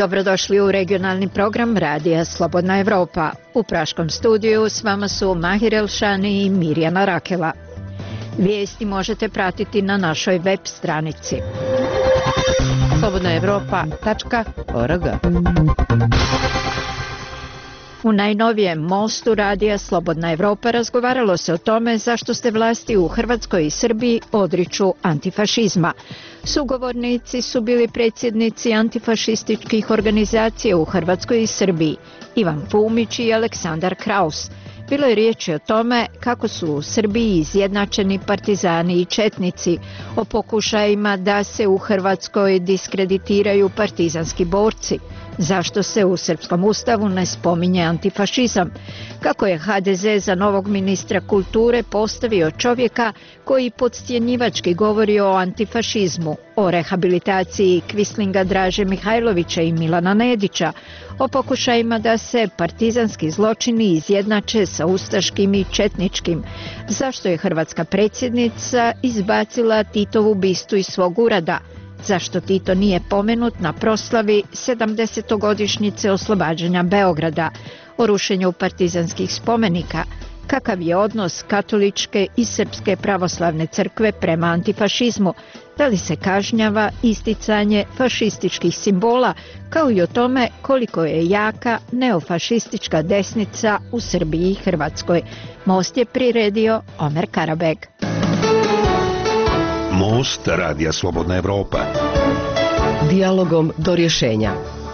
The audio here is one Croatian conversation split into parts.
Dobrodošli u regionalni program Radija Slobodna Evropa. U praškom studiju s vama su Mahir Elšani i Mirjana Rakela. Vijesti možete pratiti na našoj web stranici slobodnaevropa.org. U najnovijem mostu Radija Slobodna Evropa razgovaralo se o tome zašto se vlasti u Hrvatskoj i Srbiji odriču antifašizma. Sugovornici su bili predsjednici antifašističkih organizacija u Hrvatskoj i Srbiji, Ivan Fumić i Aleksandar Kraus. Bilo je riječi o tome kako su u Srbiji izjednačeni partizani i četnici, o pokušajima da se u Hrvatskoj diskreditiraju partizanski borci, zašto se u srpskom ustavu ne spominje antifašizam, kako je HDZ za novog ministra kulture postavio čovjeka koji podcjenjivački govori o antifašizmu, o rehabilitaciji Kvislinga Draže Mihajlovića i Milana Nedića, o pokušajima da se partizanski zločini izjednače sa ustaškim i četničkim, zašto je hrvatska predsjednica izbacila Titovu bistu iz svog ureda, zašto Tito nije pomenut na proslavi 70-godišnjice oslobađanja Beograda, o rušenju partizanskih spomenika, kakav je odnos katoličke i srpske pravoslavne crkve prema antifašizmu, da li se kažnjava isticanje fašističkih simbola, kao i o tome koliko je jaka neofašistička desnica u Srbiji i Hrvatskoj. Most je priredio Omer Karabeg. Most Radija Slobodna Evropa. Dijalogom do rješenja.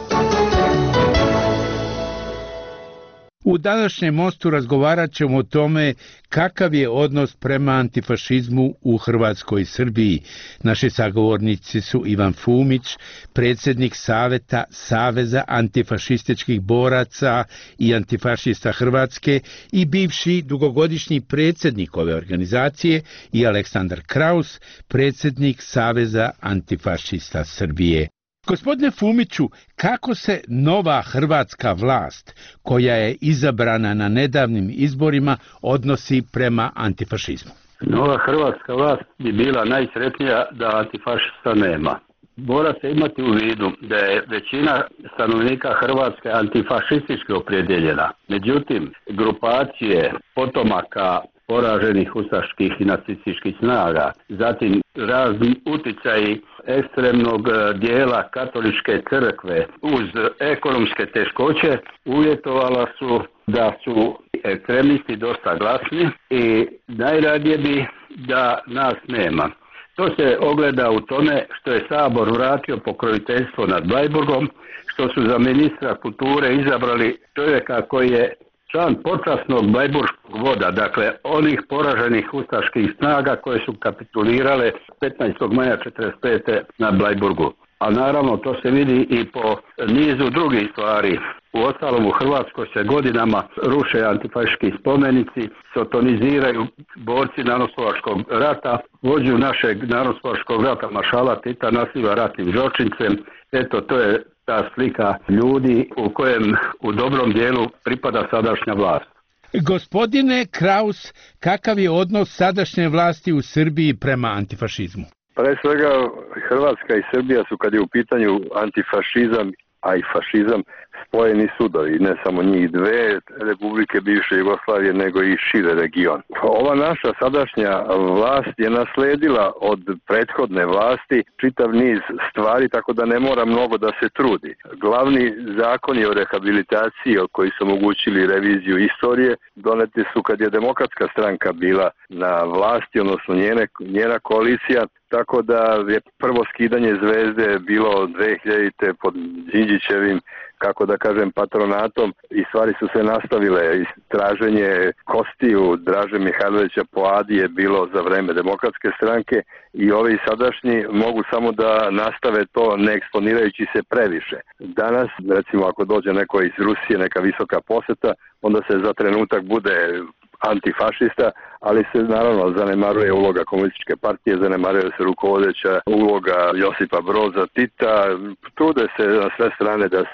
U današnjem mostu razgovarat ćemo o tome kakav je odnos prema antifašizmu u Hrvatskoj i Srbiji. Naši sagovornici su Ivan Fumić, predsjednik Saveta Saveza antifašističkih boraca i antifašista Hrvatske i bivši dugogodišnji predsjednik ove organizacije, i Aleksandar Kraus, predsjednik Saveza antifašista Srbije. Gospodine Fumiću, kako se nova hrvatska vlast, koja je izabrana na nedavnim izborima, odnosi prema antifašizmu? Nova hrvatska vlast bi bila najsretnija da antifašista nema. Mora se imati u vidu da je većina stanovnika Hrvatske antifašistički opredjeljena. Međutim, grupacije potomaka poraženih ustaških i nacističkih snaga, zatim razni uticaji ekstremnog dijela katoličke crkve uz ekonomske teškoće uvjetovala su da su ekstremisti dosta glasni i najradije bi da nas nema. To se ogleda u tome što je Sabor vratio pokroviteljstvo nad Bleiburgom, što su za ministra kulture izabrali čovjeka koji je član počasnog Bleiburškog voda, dakle onih poraženih ustaških snaga koje su kapitulirale 15. maja 1945. na Bleiburgu. A naravno to se vidi i po nizu drugih stvari. U ostalom u Hrvatskoj se godinama ruše antifašistički spomenici, sotoniziraju borci Narodnooslobodilačkog rata, vođu našeg Narodnooslobodilačkog rata maršala Tita naziva ratnim zločincem. Eto, to je ta slika ljudi u kojem u dobrom dijelu pripada sadašnja vlast. Gospodine Kraus, kakav je odnos sadašnje vlasti u Srbiji prema antifašizmu? Pre svega Hrvatska i Srbija su, kad je u pitanju antifašizam, a i fašizam, spojeni sudovi, ne samo njih dve republike bivše Jugoslavije, nego i šire region. Ova naša sadašnja vlast je nasledila od prethodne vlasti čitav niz stvari, tako da ne mora mnogo da se trudi. Glavni zakoni o rehabilitaciji koji su omogućili reviziju istorije doneti su kad je Demokratska stranka bila na vlasti, odnosno njena koalicija, tako da je prvo skidanje zvezde bilo 2000. pod Đinđićevim, kako da kažem, patronatom, i stvari su se nastavile. Traženje kostiju Draže Mihajlovića po Adi je bilo za vreme Demokratske stranke i ovi sadašnji mogu samo da nastave to ne eksponirajući se previše. Danas, recimo, ako dođe neko iz Rusije, neka visoka poseta, onda se za trenutak bude antifašista, ali se naravno zanemaruje uloga komunističke partije, zanemaruje se rukovodeća uloga Josipa Broza Tita, trude se na sve strane da se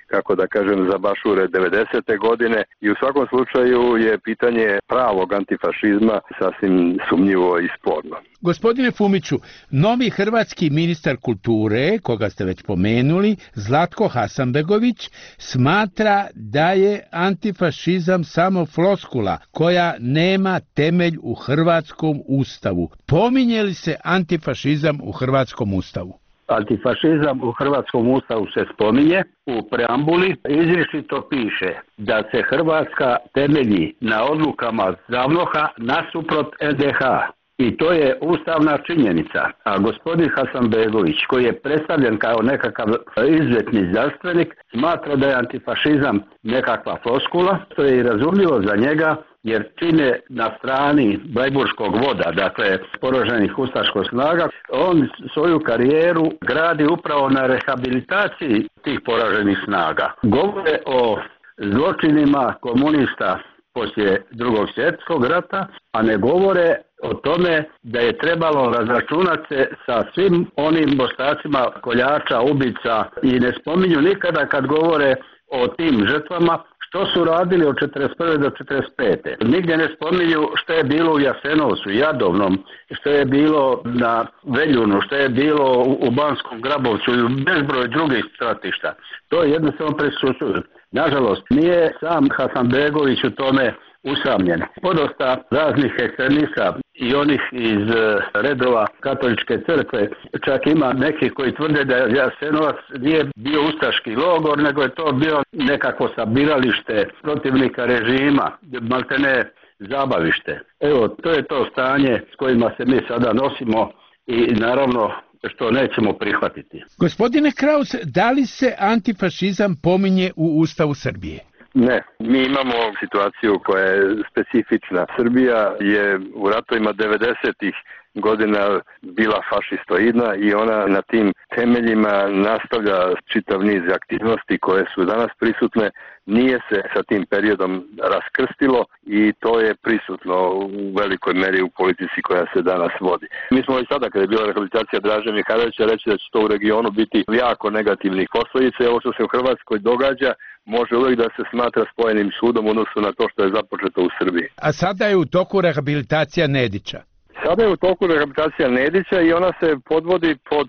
kako da kažem, zabašure 90. godine i u svakom slučaju je pitanje pravog antifašizma sasvim sumnjivo i sporno. Gospodine Fumiću, novi hrvatski ministar kulture, koga ste već pomenuli, Zlatko Hasanbegović, smatra da je antifašizam samo floskula koja nema temelj u hrvatskom ustavu. Pominje li se antifašizam u hrvatskom ustavu? Antifašizam u hrvatskom ustavu se spominje, u preambuli izričito piše da se Hrvatska temelji na odlukama ZAVNOH-a nasuprot NDH. I to je ustavna činjenica. A gospodin Hasanbegović, koji je predstavljen kao nekakav izuzetni znanstvenik, smatra da je antifašizam nekakva floskula, što je i razumljivo za njega, jer čine na strani Blajburškog voda, dakle poraženih ustaških snaga, on svoju karijeru gradi upravo na rehabilitaciji tih poraženih snaga. Govore o zločinima komunista poslije Drugog svjetskog rata, a ne govore o tome da je trebalo razračunati se sa svim onim ostacima koljača, ubica i ne spominju nikada kad govore o tim žrtvama što su radili od 1941. do 1945. Nigdje ne spominju što je bilo u Jasenovcu, Jadovnom, što je bilo na Veljunu, što je bilo u Banskom Grabovcu i u bezbroj drugih stratišta. To je jednostavno presušuju. Nažalost, nije sam Hasanbegović u tome usamljen. Podosta raznih ekstremista i onih iz redova katoličke crkve, čak ima neki koji tvrde da Jasenovac nije bio ustaški logor, nego je to bio nekako sabiralište protivnika režima, maltene zabavište. Evo, to je to stanje s kojima se mi sada nosimo i naravno što nećemo prihvatiti. Gospodine Kraus, da li se antifašizam pominje u Ustavu Srbije? Ne, mi imamo situaciju koja je specifična. Srbija je u ratovima 90-ih godina bila fašistoidna i ona na tim temeljima nastavlja čitav niz aktivnosti koje su danas prisutne. Nije se sa tim periodom raskrstilo i to je prisutno u velikoj meri u politici koja se danas vodi. Mi smo i sada, kada je bila rehabilitacija Draže Mihajlovića, reći da će to u regionu biti jako negativnih posljedica. Ovo što se u Hrvatskoj događa može uvijek da se smatra spojenim sudom u odnosu na to što je započeto u Srbiji. A sada je u toku rehabilitacija Nedića. Sada je u toku rehabilitacija Nedića i ona se podvodi pod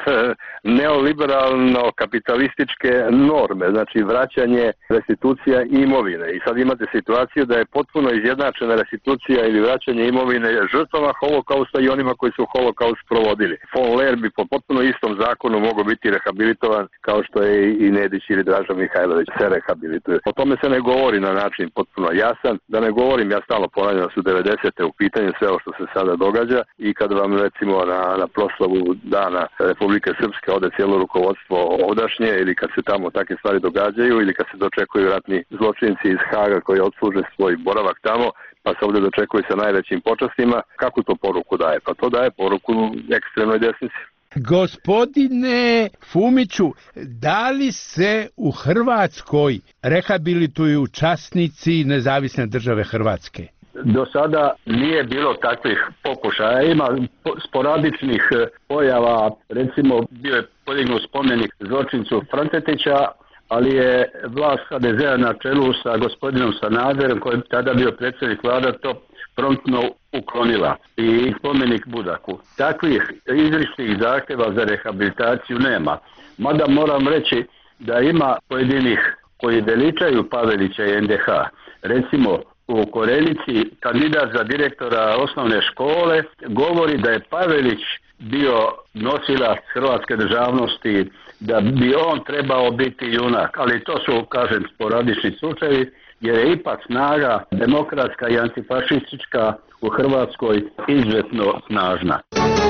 neoliberalno-kapitalističke norme, znači vraćanje restitucija imovine. I sad imate situaciju da je potpuno izjednačena restitucija ili vraćanje imovine žrtvama holokausta i onima koji su holokaust provodili. Von Lehr bi po potpuno istom zakonu mogao biti rehabilitovan kao što je i Nedić ili Draža Mihajlović se rehabilituje. O tome se ne govori na način potpuno jasan. Da ne govorim, ja stalno ponavljam da su 90. u pitanju sve ovo što se sada događa. I kad vam recimo na proslavu Dana Republike Srpske ode cijelo rukovodstvo ovdašnje ili kad se tamo takve stvari događaju ili kad se dočekuju ratni zločinci iz Haga koji odsluže svoj boravak tamo pa se ovdje dočekuju sa najvećim počastima, kakvu to poruku daje? Pa to daje poruku ekstremnoj desnici. Gospodine Fumiću, da li se u Hrvatskoj rehabilituju časnici Nezavisne države Hrvatske? Do sada nije bilo takvih pokušaja. Ima sporadičnih pojava, recimo bio je podignut spomenik zločincu Francetića, ali je vlast HDZ-a na čelu sa gospodinom Sanaderom, koji je tada bio predsjednik vlada, to promptno uklonila i spomenik Budaku. Takvih izričitih zahtjeva za rehabilitaciju nema. Mada moram reći da ima pojedinih koji veličaju Pavelića i NDH. Recimo, u Korenici kandidat za direktora osnovne škole govori da je Pavelić bio nosilac hrvatske državnosti, da bi on trebao biti junak, ali to su, kažem, sporadični slučajevi, jer je ipak snaga demokratska i antifašistička u Hrvatskoj izuzetno snažna.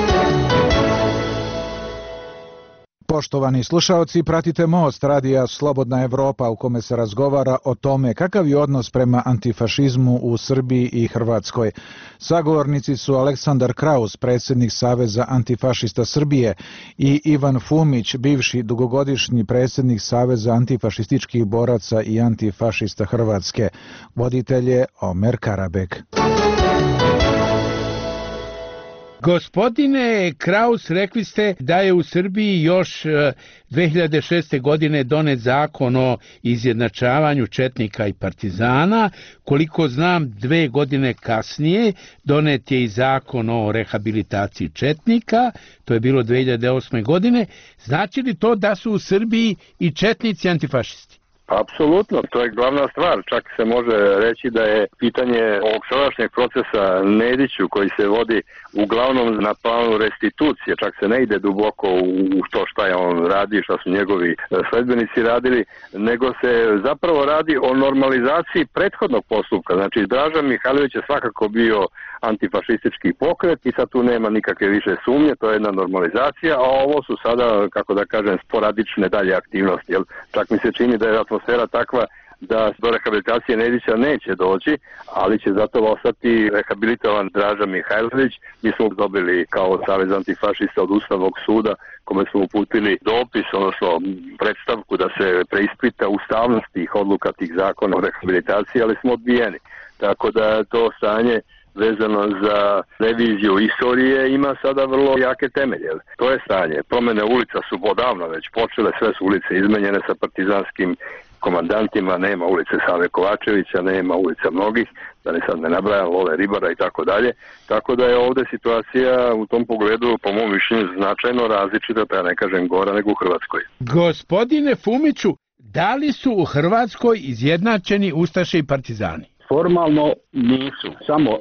Poštovani slušaoci, pratite Most radija Slobodna Evropa u kome se razgovara o tome kakav je odnos prema antifašizmu u Srbiji i Hrvatskoj. Sagovornici su Aleksandar Kraus, predsjednik Saveza antifašista Srbije, i Ivan Fumić, bivši dugogodišnji predsjednik Saveza antifašističkih boraca i antifašista Hrvatske. Voditelj je Omer Karabek. Gospodine Kraus, rekli ste da je u Srbiji još 2006. godine donet zakon o izjednačavanju četnika i partizana. Koliko znam, 2 godine kasnije donet je i zakon o rehabilitaciji četnika, to je bilo 2008. godine. Znači li to da su u Srbiji i četnici antifašisti? Apsolutno, to je glavna stvar. Čak se može reći da je pitanje ovog sadašnjeg procesa Nediću koji se vodi uglavnom na planu restitucije, čak se ne ide duboko u to šta je on radi, šta su njegovi sledbenici radili, nego se zapravo radi o normalizaciji prethodnog postupka. Znači, Draža Mihajlović je svakako bio antifašistički pokret i sad tu nema nikakve više sumnje, to je jedna normalizacija, a ovo su sada, kako da kažem, sporadične dalje aktivnosti. Jel? Čak mi se čini da je atmosfera takva da do rehabilitacije Nedića neće doći, ali će zato ostati rehabilitovan Draža Mihajlović. Mi smo dobili kao Savez antifašista od Ustavnog suda, kome smo uputili dopis, odnosno predstavku da se preispita ustavnost tih odluka, tih zakona o rehabilitaciji, ali smo odbijeni. Tako da to stanje vezano za reviziju istorije ima sada vrlo jake temelje. To je stanje. Promene ulica su odavno već počele, sve su ulice izmenjene sa partizanskim komandantima, nema ulice Save Kovačevića, nema ulica mnogih, da ne sad ne nabrajam, Lole Ribara i tako dalje. Tako da je ovde situacija u tom pogledu, po mom mišljenju, značajno različita, da ne kažem gora nego u Hrvatskoj. Gospodine Fumiću, da li su u Hrvatskoj izjednačeni ustaše i partizani? Formalno nisu. Samo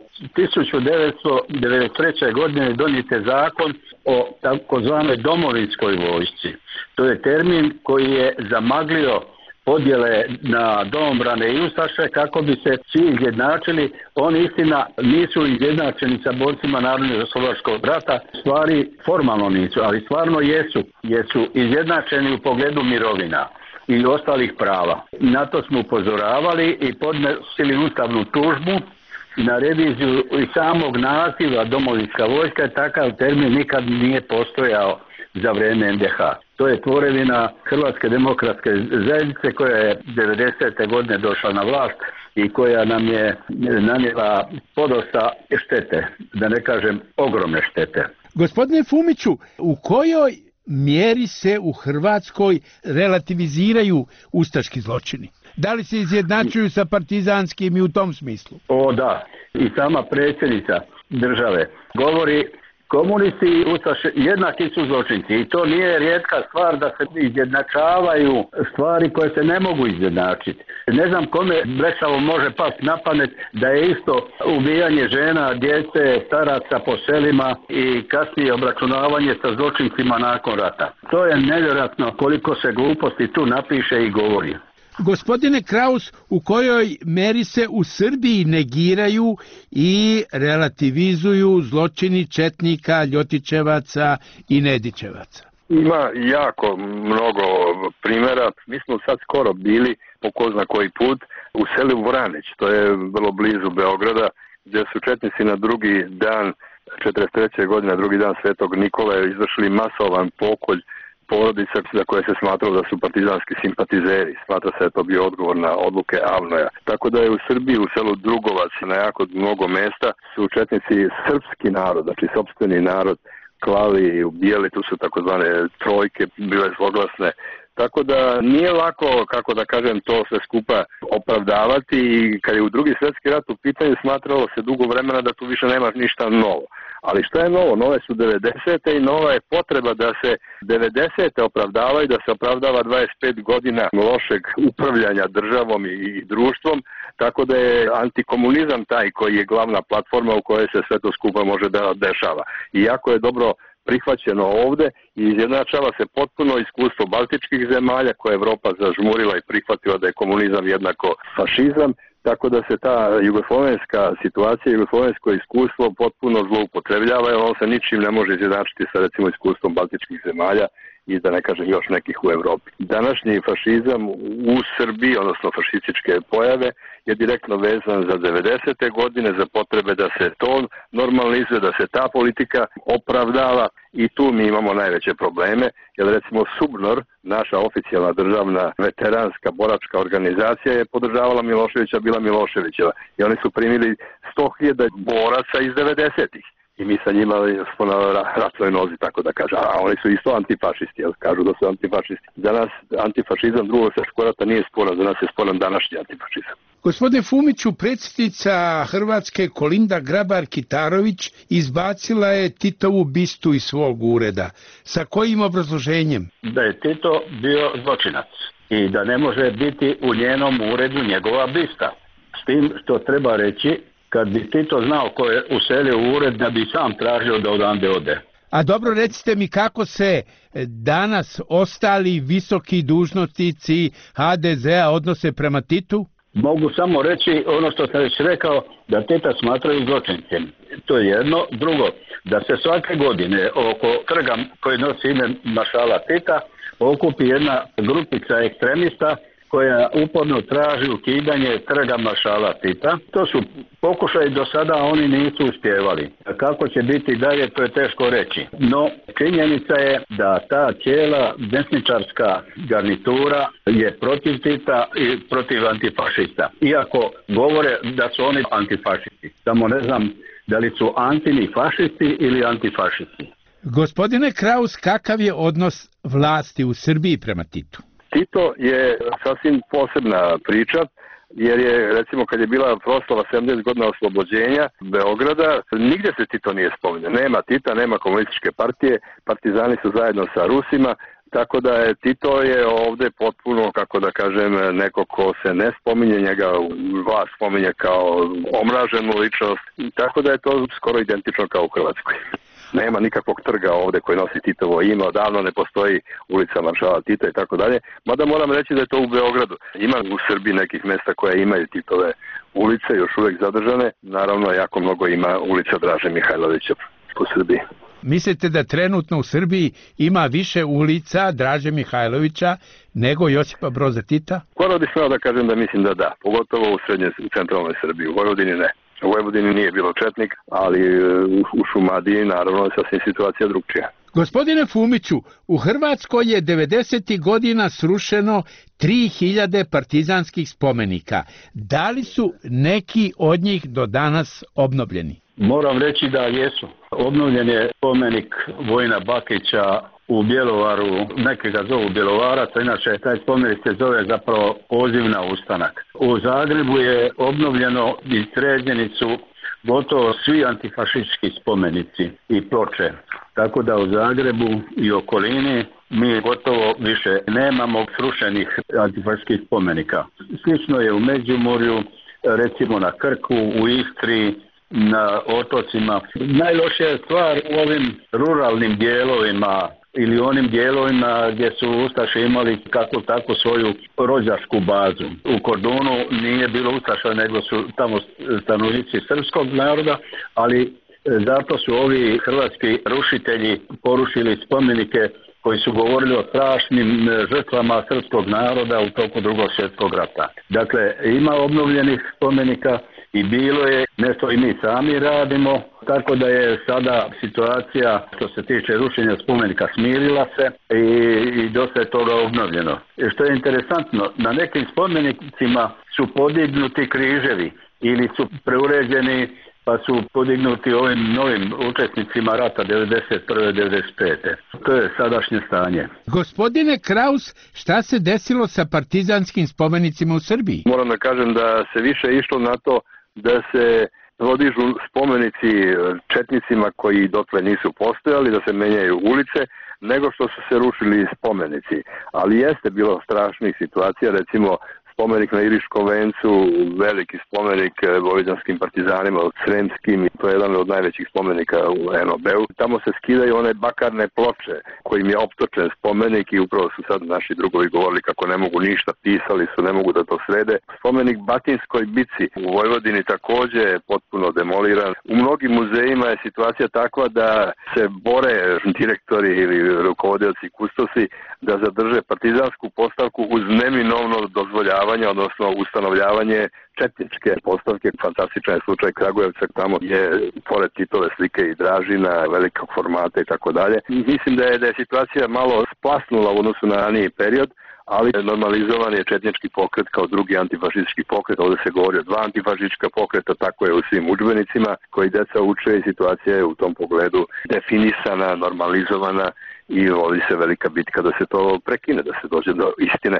1993. godine donijet je zakon o takozvanoj domovinskoj vojsci. To je termin koji je zamaglio podjele na domobrane i ustaše kako bi se svi izjednačili. Oni istina nisu izjednačeni sa borcima Narodnooslobodilačkog rata, stvari formalno nisu, ali stvarno jesu, jer su izjednačeni u pogledu mirovina i ostalih prava. Na to smo upozoravali i podnesili ustavnu tužbu na reviziju i samog naziva domovinska vojska. Takav termin nikad nije postojao za vrijeme NDH. To je tvorevina Hrvatske demokratske zajednice koja je 90. godine došla na vlast i koja nam je nanijela podosta štete, da ne kažem ogromne štete. Gospodine Fumiću, u kojoj mjeri se u Hrvatskoj relativiziraju ustaški zločini? Da li se izjednačuju sa partizanskim i u tom smislu? O da, i sama predsjednica države govori komunisti i ustaše jednaki su zločinci i to nije rijetka stvar da se izjednačavaju stvari koje se ne mogu izjednačiti. Ne znam kome Brečavo može pasti na pamet da je isto ubijanje žena, djece, staraca po selima i kasnije obračunavanje sa zločincima nakon rata. To je nevjerojatno koliko se gluposti tu napiše i govori. Gospodine Kraus, u kojoj meri se u Srbiji negiraju i relativizuju zločini četnika, ljotićevaca i nedićevaca? Ima jako mnogo primjera. Mi smo sad skoro bili, po ko zna koji put, u selu Vranić, to je vrlo blizu Beograda, gdje su četnici na drugi dan 43. godine, drugi dan Svetog Nikole, izvršili masovan pokolj porodica za koje se smatralo da su partizanski simpatizeri. Smatra se da je to bio odgovor na odluke Avnoja. Tako da je u Srbiji, u selu Drugovac, na jako mnogo mesta, su četnici srpski narod, znači sopstveni narod, klali i ubijali, tu su takozvane trojke, bile zloglasne. Tako da nije lako, kako da kažem, to sve skupa opravdavati i kad je u Drugi svjetski rat u pitanju smatralo se dugo vremena da tu više nema ništa novo. Ali šta je novo? Nove su 90. i nova je potreba da se 90. opravdavaju, da se opravdava 25 godina lošeg upravljanja državom i društvom, tako da je antikomunizam taj koji je glavna platforma u kojoj se sve to skupa može da dešava. I jako je dobro prihvaćeno ovde i izjednačava se potpuno iskustvo baltičkih zemalja koje je Evropa zažmurila i prihvatila da je komunizam jednako fašizam, tako da se ta jugoslovenska situacija, jugoslovensko iskustvo potpuno zloupotrebljava, jer on se ničim ne može izjednačiti sa recimo iskustvom baltičkih zemalja i da ne kažem još nekih u Evropi. Današnji fašizam u Srbiji, odnosno fašističke pojave, je direktno vezan za 90. godine, za potrebe da se to normalizuje, da se ta politika opravdava i tu mi imamo najveće probleme, jer recimo Subnor, naša oficijalna državna veteranska boračka organizacija je podržavala Miloševića, bila Miloševićeva i oni su primili 100.000 boraca iz 90-ih. i mi sa njima smo na ratnoj nozi, tako da kažem. A oni su isto antifašisti, kažu da su antifašisti. Za nas antifašizam Drugog svjetskog rata nije sporan, za nas je sporan današnji antifašizam. Gospodine Fumiću, predsjednica Hrvatske Kolinda Grabar-Kitarović izbacila je Titovu bistu iz svog ureda. Sa kojim obrazloženjem? Da je Tito bio zločinac i da ne može biti u njenom uredu njegova bista. S tim što treba reći, kad bi Tito znao ko je uselio u ured, da bi sam tražio da odande ode. A dobro, recite mi kako se danas ostali visoki dužnosnici HDZ-a odnose prema Titu? Mogu samo reći ono što sam već rekao, da Tita smatraju zločincem. To je jedno. Drugo, da se svake godine oko trga koji nosi ime maršala Tita okupi jedna grupica ekstremista koja uporno traži ukidanje trga maršala Tita. To su pokušaji do sada, oni nisu uspjevali. Kako će biti dalje, to je teško reći. No, činjenica je da ta cijela desničarska garnitura je protiv Tita i protiv antifašista. Iako govore da su oni antifašisti. Samo ne znam da li su antinifašisti ili antifašisti. Gospodine Kraus, kakav je odnos vlasti u Srbiji prema Titu? Tito je sasvim posebna priča, jer je, recimo, kad je bila proslava 70 godina oslobođenja Beograda, nigdje se Tito nije spominjao. Nema Tita, nema komunističke partije, partizani su zajedno sa Rusima, tako da je Tito je ovdje potpuno, kako da kažem, neko ko se ne spominje, njega vlast spominje kao omraženu ličnost, tako da je to skoro identično kao u Hrvatskoj. Nema nikakvog trga ovdje koji nosi Titovo ime, odavno ne postoji ulica maršala Tita i tako dalje. Mada moram reći da je to u Beogradu. Ima u Srbiji nekih mjesta koje imaju Titove ulice, još uvijek zadržane. Naravno, jako mnogo ima ulica Draže Mihajlovića u Srbiji. Mislite da trenutno u Srbiji ima više ulica Draže Mihajlovića nego Josipa Broza Tita? Skoro bi smeo da kažem da mislim da da, pogotovo u srednjoj centralnoj Srbiji, u Vojvodini ne. U Vojvodini nije bilo četnik, ali u Šumadiji naravno je sasvim situacija drugčija. Gospodine Fumiću, u Hrvatskoj je 90. godina srušeno 3000 partizanskih spomenika. Da li su neki od njih do danas obnovljeni? Moram reći da jesu. Obnovljen je spomenik Vojina Bakića u Bjelovaru, neki ga zovu Bjelovarac, inače taj spomenik se zove zapravo Poziv na ustanak. U Zagrebu je obnovljeno i sređeni su gotovo svi antifašistički spomenici i ploče. Tako da u Zagrebu i okolini mi gotovo više nemamo srušenih antifašističkih spomenika. Slično je u Međimurju, recimo na Krku, u Istri, na otocima. Najlošija stvar u ovim ruralnim dijelovima ili onim dijelovima gdje su ustaše imali kako tako svoju rođačku bazu. U Kordunu nije bilo ustaša, nego su tamo stanovnici srpskog naroda, ali zato su ovi hrvatski rušitelji porušili spomenike koji su govorili o strašnim žrtvama srpskog naroda u toku Drugog svjetskog rata. Dakle, ima obnovljenih spomenika i bilo je, nešto i mi sami radimo, tako da je sada situacija što se tiče rušenja spomenika smirila se i dosta je toga obnovljeno. I što je interesantno, na nekim spomenicima su podignuti križevi ili su preuređeni pa su podignuti ovim novim učesnicima rata 1991-1995. To je sadašnje stanje. Gospodine Kraus, šta se desilo sa partizanskim spomenicima u Srbiji? Moram da kažem da se više išlo na to da se podižu spomenici četnicima koji dotle nisu postojali, da se menjaju ulice, nego što su se rušili spomenici. Ali jeste bilo strašnih situacija, recimo spomenik na Iriškom vencu, veliki spomenik vojvođanskim partizanima, sremskim, to je jedan od najvećih spomenika u NOB-u. Tamo se skidaju one bakarne ploče kojim je optočen spomenik i upravo su sad naši drugovi govorili kako ne mogu ništa, pisali su, ne mogu da to srede. Spomenik Batinskoj bici u Vojvodini također je potpuno demoliran. U mnogim muzejima je situacija takva da se bore direktori ili rukovodioci kustosi da zadrže partizansku postavku uz neminovno dozvoljavanje podržavanja, odnosno ustanovljavanje četničke postavke. Fantastičan je slučaj Kragujevca, tamo je pored Titove slike i Dražina, velikog formata i tako dalje. Mislim da je situacija malo splasnula u odnosu na raniji period, ali normalizovan je četnički pokret kao drugi antifašistički pokret. Ovdje se govori o dva antifašistička pokreta, tako je u svim udžbenicima koji deca uče i situacija je u tom pogledu definisana, normalizovana i vodi se velika bitka da se to prekine, da se dođe do istine.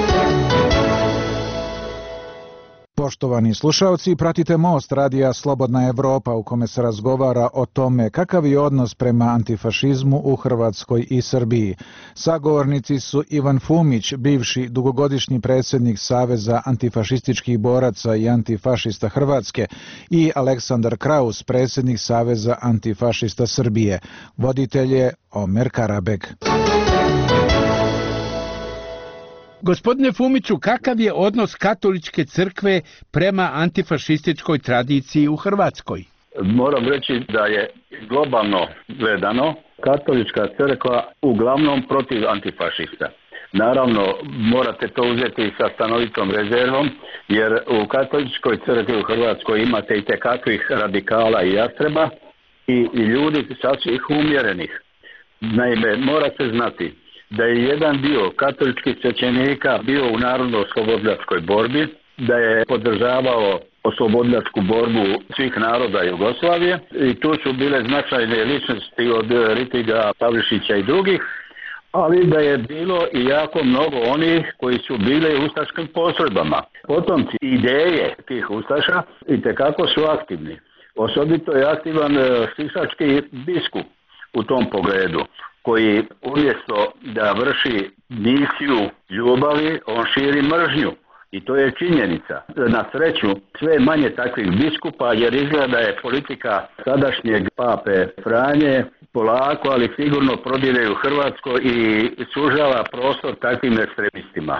Poštovani slušalci, pratite Most radija Slobodna Evropa u kome se razgovara o tome kakav je odnos prema antifašizmu u Hrvatskoj i Srbiji. Sagovornici su Ivan Fumić, bivši dugogodišnji predsjednik Saveza antifašističkih boraca i antifašista Hrvatske, i Aleksandar Kraus, predsjednik Saveza antifašista Srbije. Voditelj je Omer Karabeg. Gospodine Fumiću, kakav je odnos katoličke crkve prema antifašističkoj tradiciji u Hrvatskoj? Moram reći da je globalno gledano katolička crkva uglavnom protiv antifašista. Naravno, morate to uzeti sa stanovitom rezervom, jer u katoličkoj crkvi u Hrvatskoj imate i tekakvih radikala i jastreba i ljudi sasvim umjerenih. Naime, mora se znati da je jedan dio katoličkih svećenika bio u narodno-oslobodilačkoj borbi, da je podržavao oslobodilačku borbu svih naroda Jugoslavije i tu su bile značajne ličnosti od Ritiga, Pavlišića i drugih, ali da je bilo i jako mnogo onih koji su bili u ustaškim postrojbama. Potomci ideje tih ustaša itekako su aktivni. Osobito je aktivan sisački biskup u tom pogledu, koji umjesto da vrši misiju ljubavi, on širi mržnju. I to je činjenica. Na sreću, sve manje takvih biskupa, jer izgleda da je politika sadašnjeg pape Franje polako, ali sigurno prodiruje u Hrvatskoj i sužava prostor takvim ekstremistima.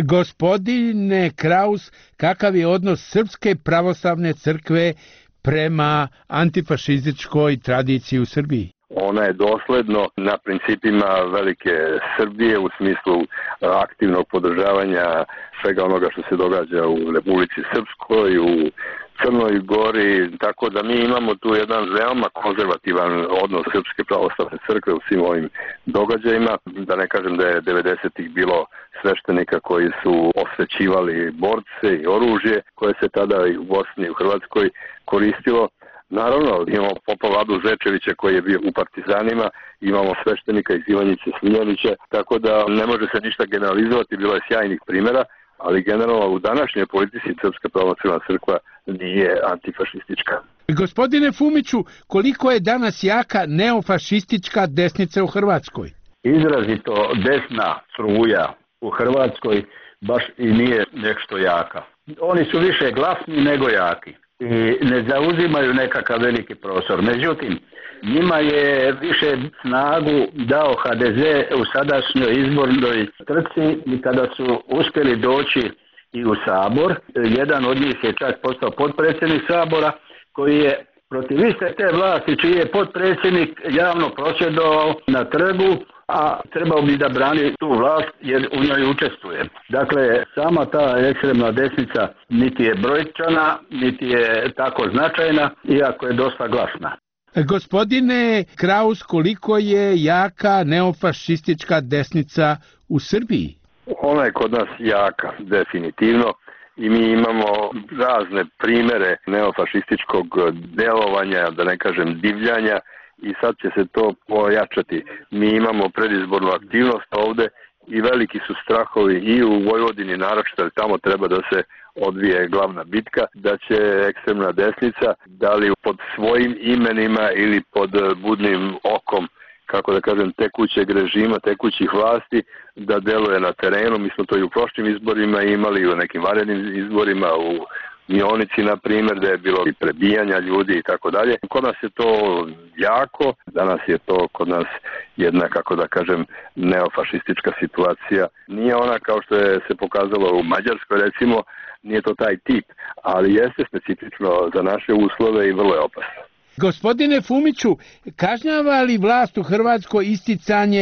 Gospodine Kraus, kakav je odnos Srpske pravoslavne crkve prema antifašističkoj tradiciji u Srbiji? Ona je dosledno na principima velike Srbije u smislu aktivnog podržavanja svega onoga što se događa u Republici Srpskoj, u Crnoj Gori, tako da mi imamo tu jedan veoma konzervativan odnos Srpske pravoslavne crkve u svim ovim događajima. Da ne kažem da je 90-ih bilo sveštenika koji su osvećivali borce i oružje koje se tada i u Bosni i u Hrvatskoj koristilo. Naravno, imamo popa Vladu Zečevića koji je bio u partizanima, imamo sveštenika iz Ivanjice Smiljanića, tako da ne može se ništa generalizovati, bilo je sjajnih primjera, ali generalno u današnjoj politici Srpska pravoslavna crkva nije antifašistička. Gospodine Fumiću, koliko je danas jaka neofašistička desnica u Hrvatskoj? Izrazito desna struja u Hrvatskoj baš i nije nešto jaka. Oni su više glasni nego jaki i ne zauzimaju nekakav veliki prostor. Međutim, njima je više snagu dao HDZ u sadašnjoj izbornoj trci i kada su uspjeli doći i u Sabor. Jedan od njih je čak postao potpredsjednik Sabora, koji je protiv iste te vlasti čiji je potpredsjednik javno prosvjedovao na trgu, a trebao bi da brani tu vlast jer u njoj učestvuje. Dakle, sama ta ekstremna desnica niti je brojčana, niti je tako značajna, iako je dosta glasna. Gospodine Kraus, koliko je jaka neofašistička desnica u Srbiji? Ona je kod nas jaka, definitivno. I mi imamo razne primere neofašističkog delovanja, da ne kažem divljanja, i sad će se to pojačati. Mi imamo predizbornu aktivnost ovde i veliki su strahovi i u Vojvodini naročito, jer tamo treba da se odvije glavna bitka, da će ekstremna desnica, da li pod svojim imenima ili pod budnim okom, kako da kažem, tekućeg režima, tekućih vlasti, da deluje na terenu. Mi smo to i u prošlim izborima imali, i u nekim vanrednim izborima, u Mionici, na primjer, da je bilo i prebijanja ljudi i tako dalje. Kod nas je to jako, danas je to kod nas jedna, kako da kažem, neofašistička situacija. Nije ona kao što je se pokazalo u Mađarskoj, recimo, nije to taj tip, ali jeste specifično za naše uslove i vrlo je opasno. Gospodine Fumiću, kažnjava li vlast u Hrvatskoj isticanje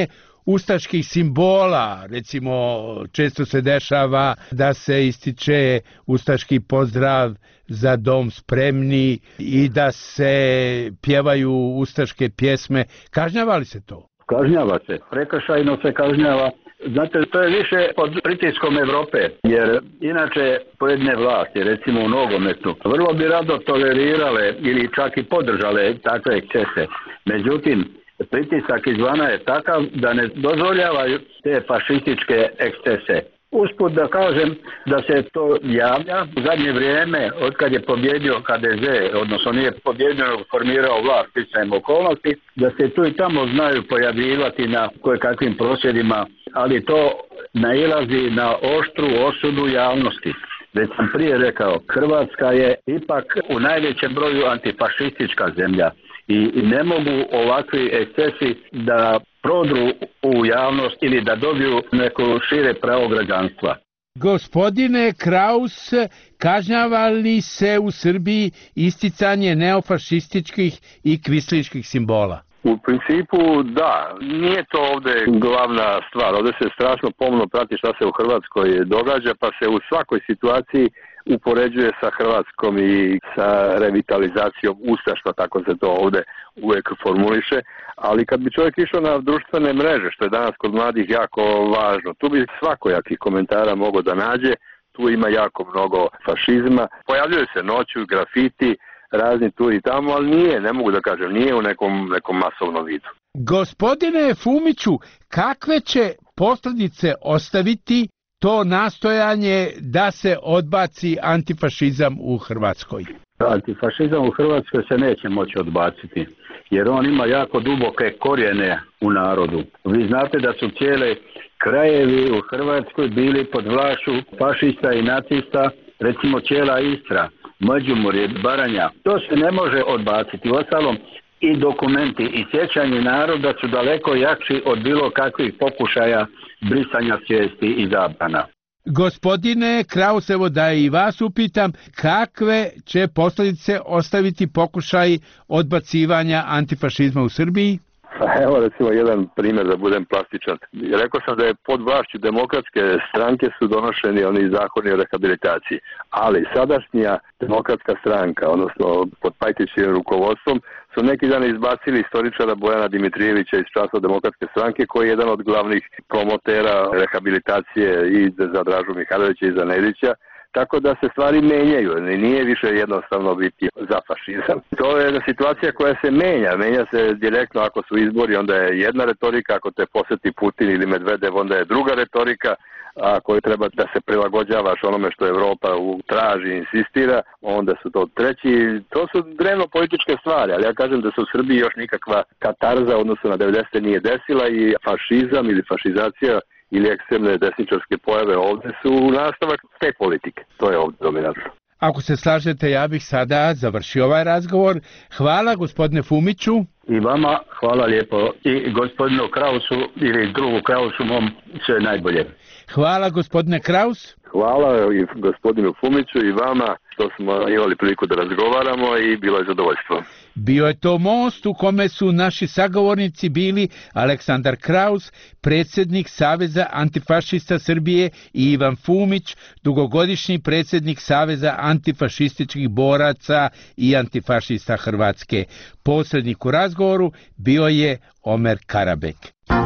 ustaških simbola, recimo često se dešava da se ističe ustaški pozdrav Za dom spremni i da se pjevaju ustaške pjesme. Kažnjava li se to? Kažnjava se, prekršajno se kažnjava. Znate, to je više pod pritiskom Europe, jer inače pojedine vlasti, recimo u nogometu, vrlo bi rado tolerirale ili čak i podržale takve ekscese. Međutim, pritisak izvana je takav da ne dozvoljavaju te fašističke ekscese. Usput da kažem da se to javlja u zadnje vrijeme, otkad je pobjedio HDZ, odnosno nije pobjedio, formirao vlast sticajem okolnosti, da se tu i tamo znaju pojavljivati na kojekakvim prosvjedima, ali to nailazi na oštru osudu javnosti. Već sam prije rekao, Hrvatska je ipak u najvećem broju antifašistička zemlja i ne mogu ovakvi ekscesi da prodru u javnost ili da dobiju neko šire pravo građanstva. Gospodine Kraus, kažnjava li se u Srbiji isticanje neofašističkih i kvislinških simbola? U principu da, nije to ovdje glavna stvar, ovdje se strašno pomno prati šta se u Hrvatskoj događa, pa se u svakoj situaciji upoređuje sa Hrvatskom i sa revitalizacijom ustaštva, tako se to ovdje uvijek formuliše, ali kad bi čovjek išao na društvene mreže, što je danas kod mladih jako važno, tu bi svakojakih komentara mogao da nađe, tu ima jako mnogo fašizma, pojavljuju se noću grafiti, razni tu i tamo, ali nije, ne mogu da kažem, nije u nekom masovnom vidu. Gospodine Fumiću, kakve će posljedice ostaviti to nastojanje da se odbaci antifašizam u Hrvatskoj? Antifašizam u Hrvatskoj se neće moći odbaciti, jer on ima jako duboke korijene u narodu. Vi znate da su cijele krajevi u Hrvatskoj bili pod vlašću fašista i nacista, recimo cijela Istra, Međimurje, Baranja. To se ne može odbaciti. Uostalom, i dokumenti i sjećanje naroda su daleko jači od bilo kakvih pokušaja brisanja svijesti i zabrana. Gospodine Kraus, evo da i vas upitam, kakve će posljedice ostaviti pokušaj odbacivanja antifašizma u Srbiji? Evo recimo jedan primjer da budem plastičan. Rekao sam da je pod vlašću Demokratske stranke su donošeni oni zakoni o rehabilitaciji, ali sadašnja Demokratska stranka, odnosno pod Pajtićevim rukovodstvom, su neki dan izbacili istoričara Bojana Dimitrijevića iz časova Demokratske stranke, koji je jedan od glavnih promotera rehabilitacije i za Dražu Mihajlovića i za Nedića. Tako da se stvari menjaju, nije više jednostavno biti za fašizam. To je situacija koja se menja se direktno ako su izbori, onda je jedna retorika, ako te posjeti Putin ili Medvedev, onda je druga retorika, ako treba da se prilagođavaš onome što Evropa traži i insistira, onda su to treći. To su drevno političke stvari, ali ja kažem da se u Srbiji još nikakva katarza odnosno na 90. nije desila i fašizam ili fašizacija ili ekstremne desničarske pojave ovdje su nastavak te politike. To je ovdje dominantno. Ako se slažete, ja bih sada završio ovaj razgovor. Hvala gospodine Fumiću. I vama hvala lijepo. I gospodinu Krausu ili drugu Krausu mom sve najbolje. Hvala gospodine Kraus. Hvala i gospodinu Fumiću i vama što smo imali priliku da razgovaramo i bilo je zadovoljstvo. Bio je to most u kome su naši sagovornici bili Aleksandar Kraus, predsjednik Saveza antifašista Srbije, i Ivan Fumić, dugogodišnji predsjednik Saveza antifašističkih boraca i antifašista Hrvatske. Posrednik u razgovoru bio je Omer Karabek.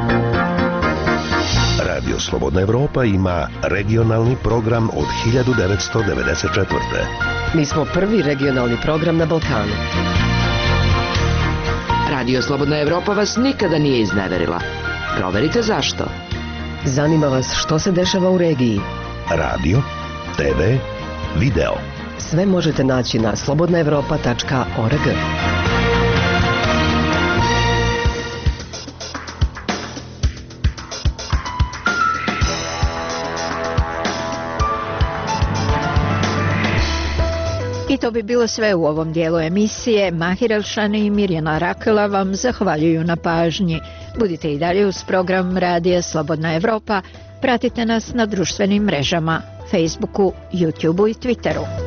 Radio Slobodna Evropa ima regionalni program od 1994. Mi smo prvi regionalni program na Balkanu. Radio Slobodna Evropa vas nikada nije izneverila. Proverite zašto. Zanima vas što se dešava u regiji. Radio, TV, video. Sve možete naći na slobodnaevropa.org. I to bi bilo sve u ovom dijelu emisije. Mahir Elšani i Mirjana Rakela vam zahvaljuju na pažnji. Budite i dalje uz program Radija Slobodna Evropa. Pratite nas na društvenim mrežama, Facebooku, YouTubeu i Twitteru.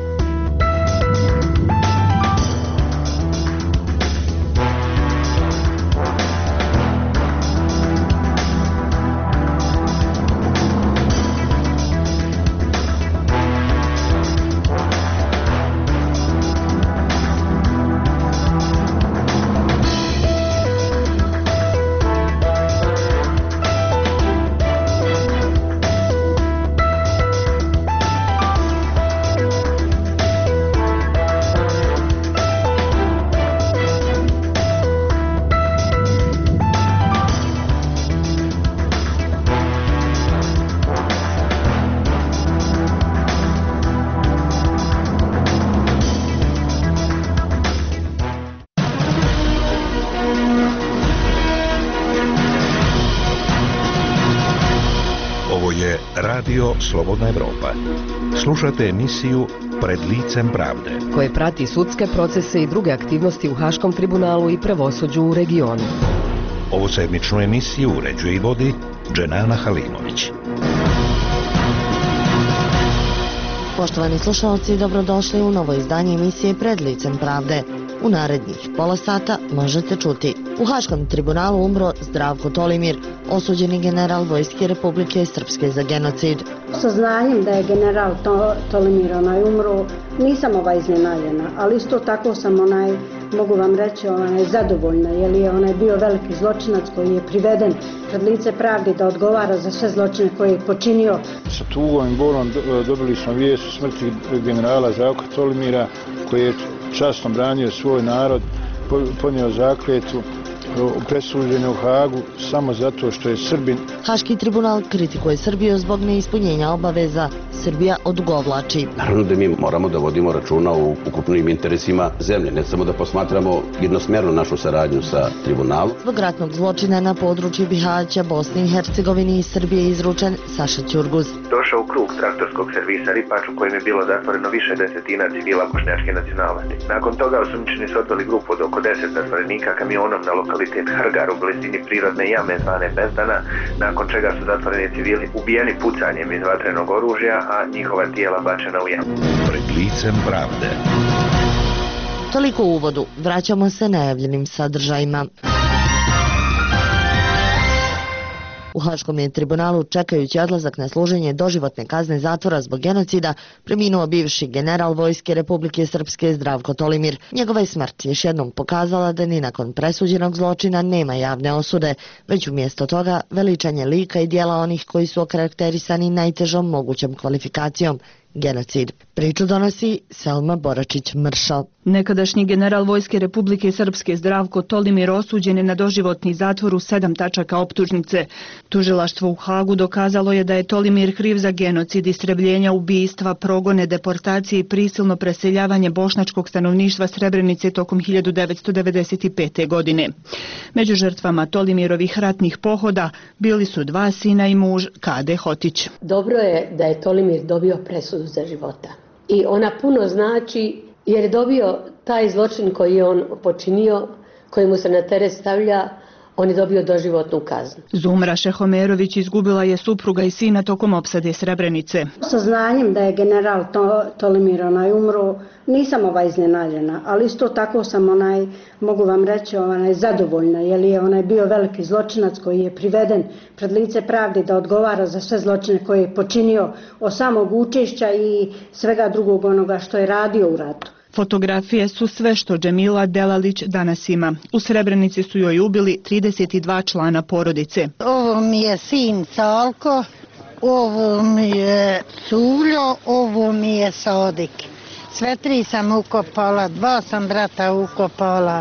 Radio Slobodna Evropa. Slušate emisiju Pred licem pravde, koje prati sudske procese i druge aktivnosti u Haškom tribunalu i pravosuđu u regionu. Ovu sedmičnu emisiju uređuje i vodi Dženana Halimović. Poštovani slušalci, dobrodošli u novo izdanje emisije Pred licem pravde. U narednih pola sata možete čuti: u Haškom tribunalu umro Zdravko Tolimir, osuđeni general Vojske Republike Srpske za genocid. Saznanjem da je general Tolimir umro, nisam iznenađena, ali isto tako sam mogu vam reći zadovoljna, jer je bio veliki zločinac koji je priveden pred lice pravde da odgovara za sve zločine koje je počinio. Sa tugom i bolom dobili smo vijest o smrti generala Zdravka Tolimira, koji je časno branio svoj narod, podnio zakletvu, presuđen u Hagu samo zato što je Srbin. Haški tribunal kritikuje Srbiju zbog neispunjenja obaveza. Srbija odugovlači. Naravno da mi moramo da vodimo računa o ukupnim interesima zemlje, ne samo da posmatramo jednosmjerno našu saradnju sa tribunalom. Zbog ratnog zločina na području Bihaća, Bosne i Hercegovine i Srbije izručen Saša Ćurguz. Došao u krug traktorskog servisa Ripač u kojem je bilo zatvoreno više desetina civila bošnjačke nacionalnosti. Nakon toga osumnjičeni su odveli grupu od oko 10 zatvorenika kamionom na lokalitet Hrgar u blizini prirodne jame zvane Bezdana, nakon čega su zatvoreni civili ubijeni pucanjem iz vatrenog oružja, a njihova tijela bačena u jamu. Pred licem pravde. Toliko u uvodu. Vraćamo se najavljenim sadržajima. U Haškom je tribunalu, čekajući odlazak na služenje doživotne kazne zatvora zbog genocida, preminuo bivši general Vojske Republike Srpske Zdravko Tolimir. Njegova je smrt još jednom pokazala da ni nakon presuđenog zločina nema javne osude, već umjesto toga veličanje lika i dijela onih koji su okarakterisani najtežom mogućom kvalifikacijom – genocid. Priču donosi Selma Boračić-Mršo. Nekadašnji general Vojske Republike Srpske Zdravko Tolimir osuđen je na doživotni zatvor u 7 tačaka optužnice. Tužilaštvo u Hagu dokazalo je da je Tolimir kriv za genocid, istrebljenja, ubistva, progone, deportacije i prisilno preseljavanje bošnjačkog stanovništva Srebrenice tokom 1995. godine. Među žrtvama Tolimirovih ratnih pohoda bili su 2 sina i muž Kade Hotić. Dobro je da je Tolimir dobio presudu za života. I ona puno znači jer je dobio taj zločin koji je on počinio, koji mu se na teret stavlja, on je dobio doživotnu kaznu. Zumra Šehomerović izgubila je supruga i sina tokom opsade Srebrenice. Saznanjem da je general Tolimir umro, nisam iznenađena, ali isto tako sam mogu vam reći zadovoljna, jer je bio veliki zločinac koji je priveden pred lice pravde da odgovara za sve zločine koje je počinio, od samog učešća i svega drugog onoga što je radio u ratu. Fotografije su sve što Džemila Delalić danas ima. U Srebrenici su joj ubili 32 člana porodice. Ovo mi je sin Salko, ovo mi je Suljo, ovo mi je Sodik. Sve 3 sam ukopala, 2 sam brata ukopala.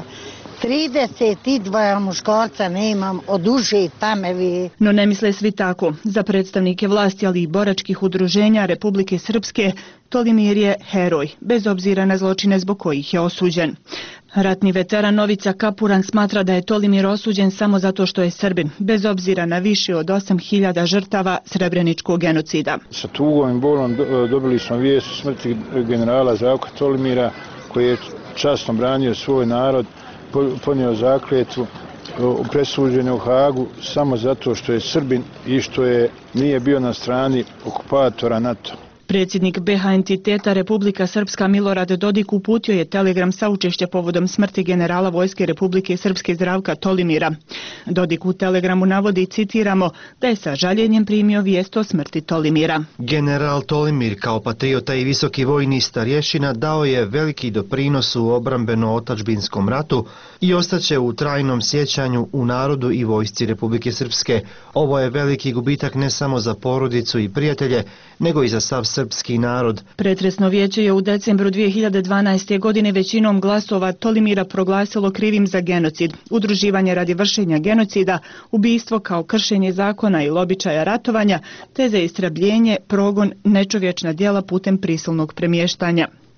32 muškarca nemam od uže tamevi. No ne misle svi tako. Za predstavnike vlasti, ali i boračkih udruženja Republike Srpske, Tolimir je heroj, bez obzira na zločine zbog kojih je osuđen. Ratni veteran Novica Kapuran smatra da je Tolimir osuđen samo zato što je Srbin, bez obzira na više od 8.000 žrtava srebreničkog genocida. Sa tugom i bolom dobili smo vijest o smrti generala Zdravka Tolimira, koji je časno branio svoj narod, podnio zakletvu, presuđen u Hagu samo zato što je Srbin i što nije bio na strani okupatora NATO. Predsjednik BiH entiteta Republika Srpska Milorad Dodik uputio je telegram saučešća povodom smrti generala Vojske Republike Srpske Zdravka Tolimira. Dodik u telegramu navodi, citiramo, da je sa žaljenjem primio vijest o smrti Tolimira. General Tolimir kao patriota i visoki vojni starješina dao je veliki doprinos u obrambeno-otačbinskom ratu i ostaće u trajnom sjećanju u narodu i vojsci Republike Srpske. Ovo je veliki gubitak ne samo za porodicu i prijatelje, nego i za sav srpski narod. Pretresno vijeće je u decembru 2012. godine većinom glasova Tolimira proglasilo krivim za genocid, udruživanje radi vršenja genocida, ubijstvo kao kršenje zakona i običaja ratovanja, te za istrebljenje, progon, nečovječna djela putem prisilnog premještanja.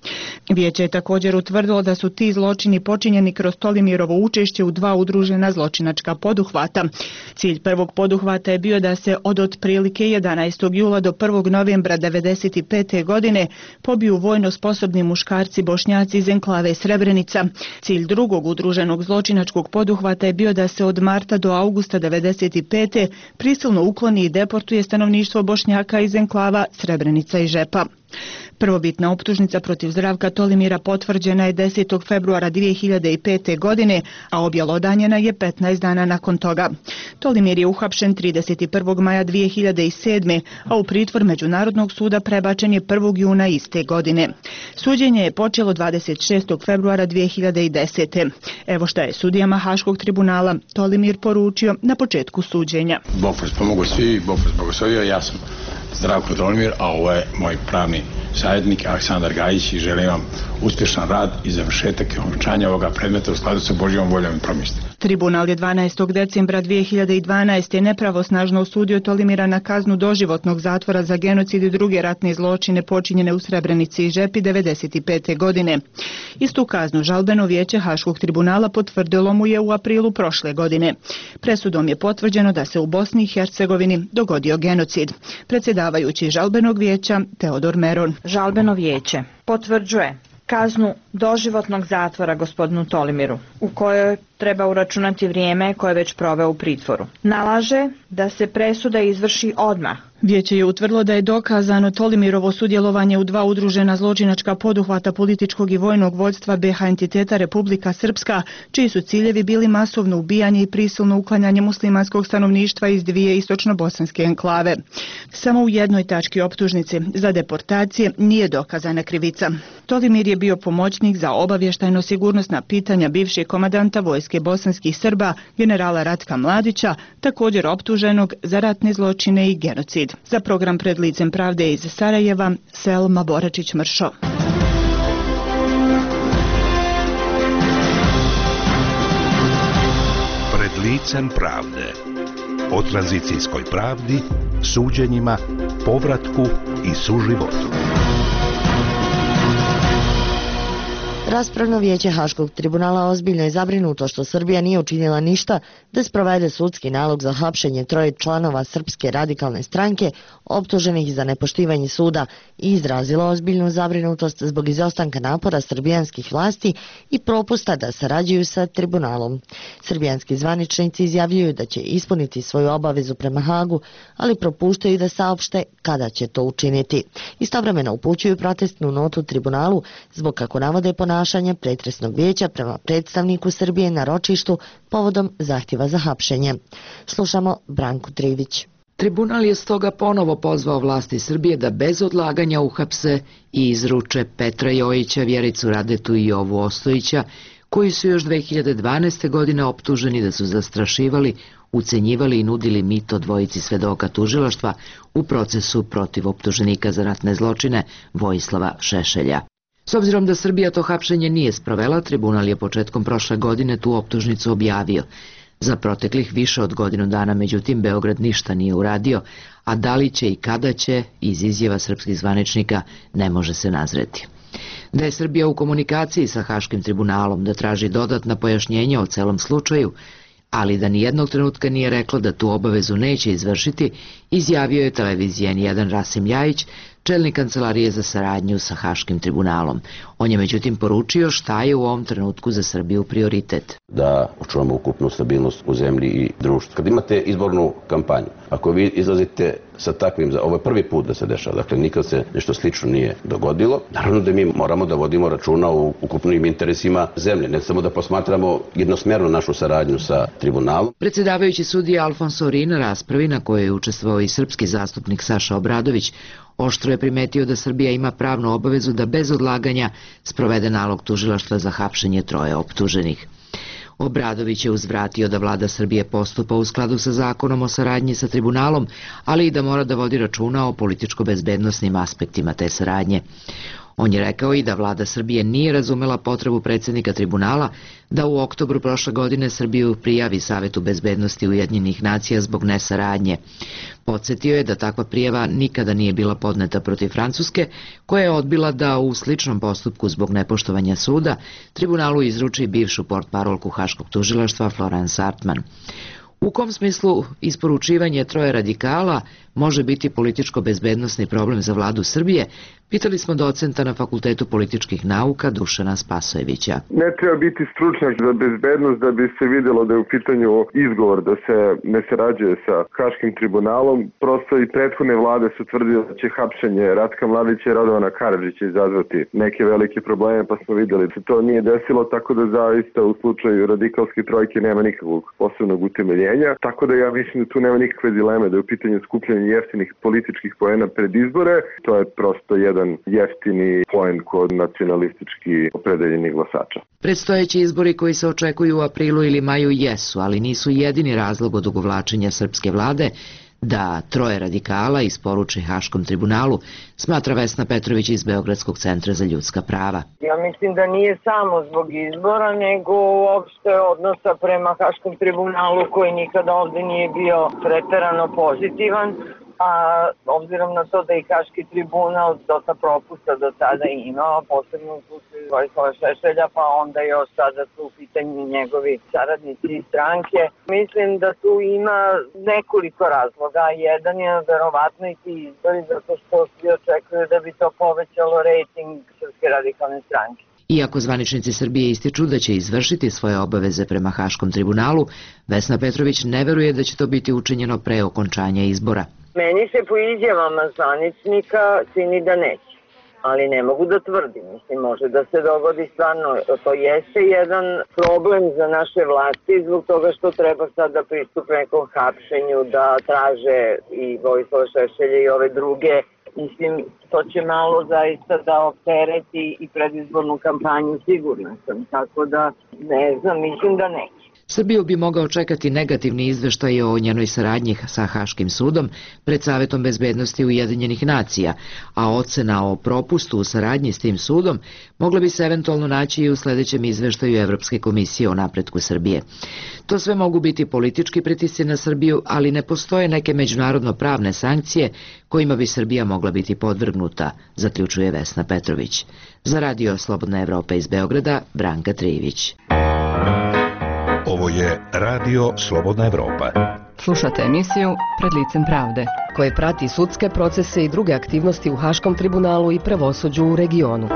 Vijeće je također utvrdilo da su ti zločini počinjeni kroz Tolimirovo učešće u 2 udružena zločinačka poduhvata. Cilj prvog poduhvata je bio da se od otprilike 11. jula do 1. novembra 1995. godine pobiju vojno sposobni muškarci Bošnjaci iz enklave Srebrenica. Cilj drugog udruženog zločinačkog poduhvata je bio da se od marta do augusta 1995. prisilno ukloni i deportuje stanovništvo Bošnjaka iz enklava Srebrenica i Žepa. Prvobitna optužnica protiv Zdravka Tolimira potvrđena je 10. februara 2005. godine, a objelodanjena je 15 dana nakon toga. Tolimir je uhapšen 31. maja 2007. a u pritvor Međunarodnog suda prebačen je 1. juna iste godine. Suđenje je počelo 26. februara 2010. Evo šta je sudijama Haškog tribunala Tolimir poručio na početku suđenja. Bog vas pomogao svi, Bog vas blagoslovio, ja sam Zdravko Tolimir, a ovo je moj pravni savjetnik Aleksandar Gajić i želim vam uspješan rad i završetak i okončanje ovoga predmeta u skladu sa Božjom voljom i promišljem. Tribunal je 12. decembra 2012. nepravosnažno osudio Tolimira na kaznu doživotnog zatvora za genocid i druge ratne zločine počinjene u Srebrenici i Žepi 1995. godine. Istu kaznu žalbeno vijeće Haškog tribunala potvrdilo mu je u aprilu prošle godine. Presudom je potvrđeno da se u Bosni i Hercegovini dogodio genocid. Predsjedavajući žalbenog vijeća Teodor Meron. Žalbeno vijeće potvrđuje kaznu doživotnog zatvora gospodinu Tolimiru, u kojoj treba uračunati vrijeme koje je već proveo u pritvoru. Nalaže da se presuda izvrši odmah. Vijeće je utvrdilo da je dokazano Tolimirovo sudjelovanje u 2 udružena zločinačka poduhvata političkog i vojnog vođstva BiH entiteta Republika Srpska, čiji su ciljevi bili masovno ubijanje i prisilno uklanjanje muslimanskog stanovništva iz 2 istočno-bosanske enklave. Samo u jednoj tački optužnice za deportacije nije dokazana krivica. Tolimir je bio pomoćnik za obavještajno-sigurnosna pitanja bivšeg komandanta vojske bosanskih Srba, generala Ratka Mladića, također optuženog za ratne zločine i genocid. Za program Pred licem pravde iz Sarajeva, Selma Boračić-Mršo. Pred licem pravde. O tranzicijskoj pravdi, suđenjima, povratku i suživotu. Raspravno vijeće Haškog tribunala ozbiljno je zabrinuto što Srbija nije učinila ništa da sprovede sudski nalog za hapšenje 3 članova Srpske radikalne stranke optuženih za nepoštivanje suda i izrazilo ozbiljnu zabrinutost zbog izostanka napora srbijanskih vlasti i propusta da sarađuju sa tribunalom. Srbijanski zvaničnici izjavljuju da će ispuniti svoju obavezu prema Hagu, ali propuštaju da saopšte kada će to učiniti. Istovremeno upućuju protestnu notu tribunalu zbog, kako navode, ponašanja pretresnog vijeća prema predstavniku Srbije na ročištu povodom zahtjeva za hapšenje. Slušamo Branku Trivić. Tribunal je stoga ponovo pozvao vlasti Srbije da bez odlaganja uhapse i izruče Petra Jojića, Vjericu Radetu i Jovu Ostojića, koji su još 2012. godine optuženi da su zastrašivali, ucenjivali i nudili mito dvojici svedoka tužilaštva u procesu protiv optuženika za ratne zločine Vojislava Šešelja. S obzirom da Srbija to hapšenje nije sprovela, tribunal je početkom prošle godine tu optužnicu objavio. Za proteklih više od godinu dana, međutim, Beograd ništa nije uradio, a da li će i kada će, iz izjava srpskih zvaničnika, ne može se nazreti. Da je Srbija u komunikaciji sa Haškim tribunalom, da traži dodatna pojašnjenja o celom slučaju, ali da nijednog trenutka nije rekla da tu obavezu neće izvršiti, izjavio je televizija N1 Rasim Ljajić, čelnik kancelarije za saradnju sa Haškim tribunalom. On je međutim poručio šta je u ovom trenutku za Srbiju prioritet. Da očuvamo ukupnu stabilnost u zemlji i društvu. Kad imate izbornu kampanju, ako vi izlazite sa takvim, ovo je prvi put da se dešava, dakle nikad se nešto slično nije dogodilo, naravno da mi moramo da vodimo računa o ukupnim interesima zemlje, ne samo da posmatramo jednosmjerno našu saradnju sa tribunalom. Predsjedavajući sudija Alfonso Ori na raspravi na kojoj je učestvovao i srpski zastupnik Saša Obradović, oštro je primetio da Srbija ima pravnu obavezu da bez odlaganja sprovede nalog tužilaštva za hapšenje 3 optuženih. Obradović je uzvratio da vlada Srbije postupa u skladu sa zakonom o saradnji sa tribunalom, ali i da mora da vodi računa o političko-bezbednosnim aspektima te saradnje. On je rekao i da vlada Srbije nije razumela potrebu predsjednika tribunala da u oktobru prošle godine Srbiju prijavi Savetu bezbednosti Ujedinjenih nacija zbog nesaradnje. Podsjetio je da takva prijava nikada nije bila podneta protiv Francuske, koja je odbila da u sličnom postupku zbog nepoštovanja suda tribunalu izruči bivšu portparolku Haškog tužilaštva Florence Artman. U kom smislu isporučivanje troje radikala može biti političko-bezbednosni problem za vladu Srbije, pitali smo docenta na Fakultetu političkih nauka Dušana Spasojevića. Ne treba biti stručnjak za bezbednost da bi se vidjelo da je u pitanju izgovor da se ne sarađuje sa Haškim tribunalom. Prosto i prethodne vlade su tvrdile da će hapšenje Ratka Mladića i Radovana Karadžića izazvati neke velike probleme, pa smo vidjeli da se to nije desilo, tako da zaista u slučaju radikalske trojke nema nikakvog posebnog utemeljenja. Tako da ja mislim da tu nema nikakve dileme da je u pitanju skupljanje jeftinih političkih poena pred izbore. To je prosto jedan jeftini poen kod nacionalistički opredeljenih glasača. Predstojeći izbori koji se očekuju u aprilu ili maju jesu, ali nisu jedini razlog odugovlačenja srpske vlade da troje radikala isporuči Haškom tribunalu, smatra Vesna Petrović iz Beogradskog centra za ljudska prava. Ja mislim da nije samo zbog izbora, nego uopšte odnosa prema Haškom tribunalu koji nikada ovde nije bio preterano pozitivan, a obzirom na to da i Haški tribunal dosta propusta do sada imao, posebno u slučaju Vojislava Šešelja, pa onda još sada su u pitanju njegovi saradnici i stranke. Mislim da tu ima nekoliko razloga. Jedan je verovatno i ti izbori, zato što svi očekuju da bi to povećalo rejting Srpske radikalne stranke. Iako zvaničnici Srbije ističu da će izvršiti svoje obaveze prema Haškom tribunalu, Vesna Petrović ne veruje da će to biti učinjeno pre okončanja izbora. Meni se po izjavama zvaničnika čini da neće, ali ne mogu da tvrdim. Mislim, može da se dogodi stvarno. To jeste jedan problem za naše vlasti zbog toga što treba sad da pristupe nekom hapšenju, da traže i Vojislava Šešelja i ove druge. Mislim, to će malo zaista da optereti i predizbornu kampanju, sigurno sam. Tako da, ne znam, mislim da neće. Srbiju bi mogao čekati negativni izveštaj o njenoj saradnji sa Haškim sudom pred Savetom bezbednosti Ujedinjenih nacija, a ocena o propustu u saradnji s tim sudom mogla bi se eventualno naći i u sledećem izveštaju Evropske komisije o napretku Srbije. To sve mogu biti politički pritisci na Srbiju, ali ne postoje neke međunarodno pravne sankcije kojima bi Srbija mogla biti podvrgnuta, zaključuje Vesna Petrović. Za Radio Slobodna Evropa iz Beograda, Branka Trijević. Ovo je Radio Slobodna Evropa. Slušate emisiju Pred licem pravde, koje prati sudske procese i druge aktivnosti u Haškom tribunalu i pravosuđu u regionu.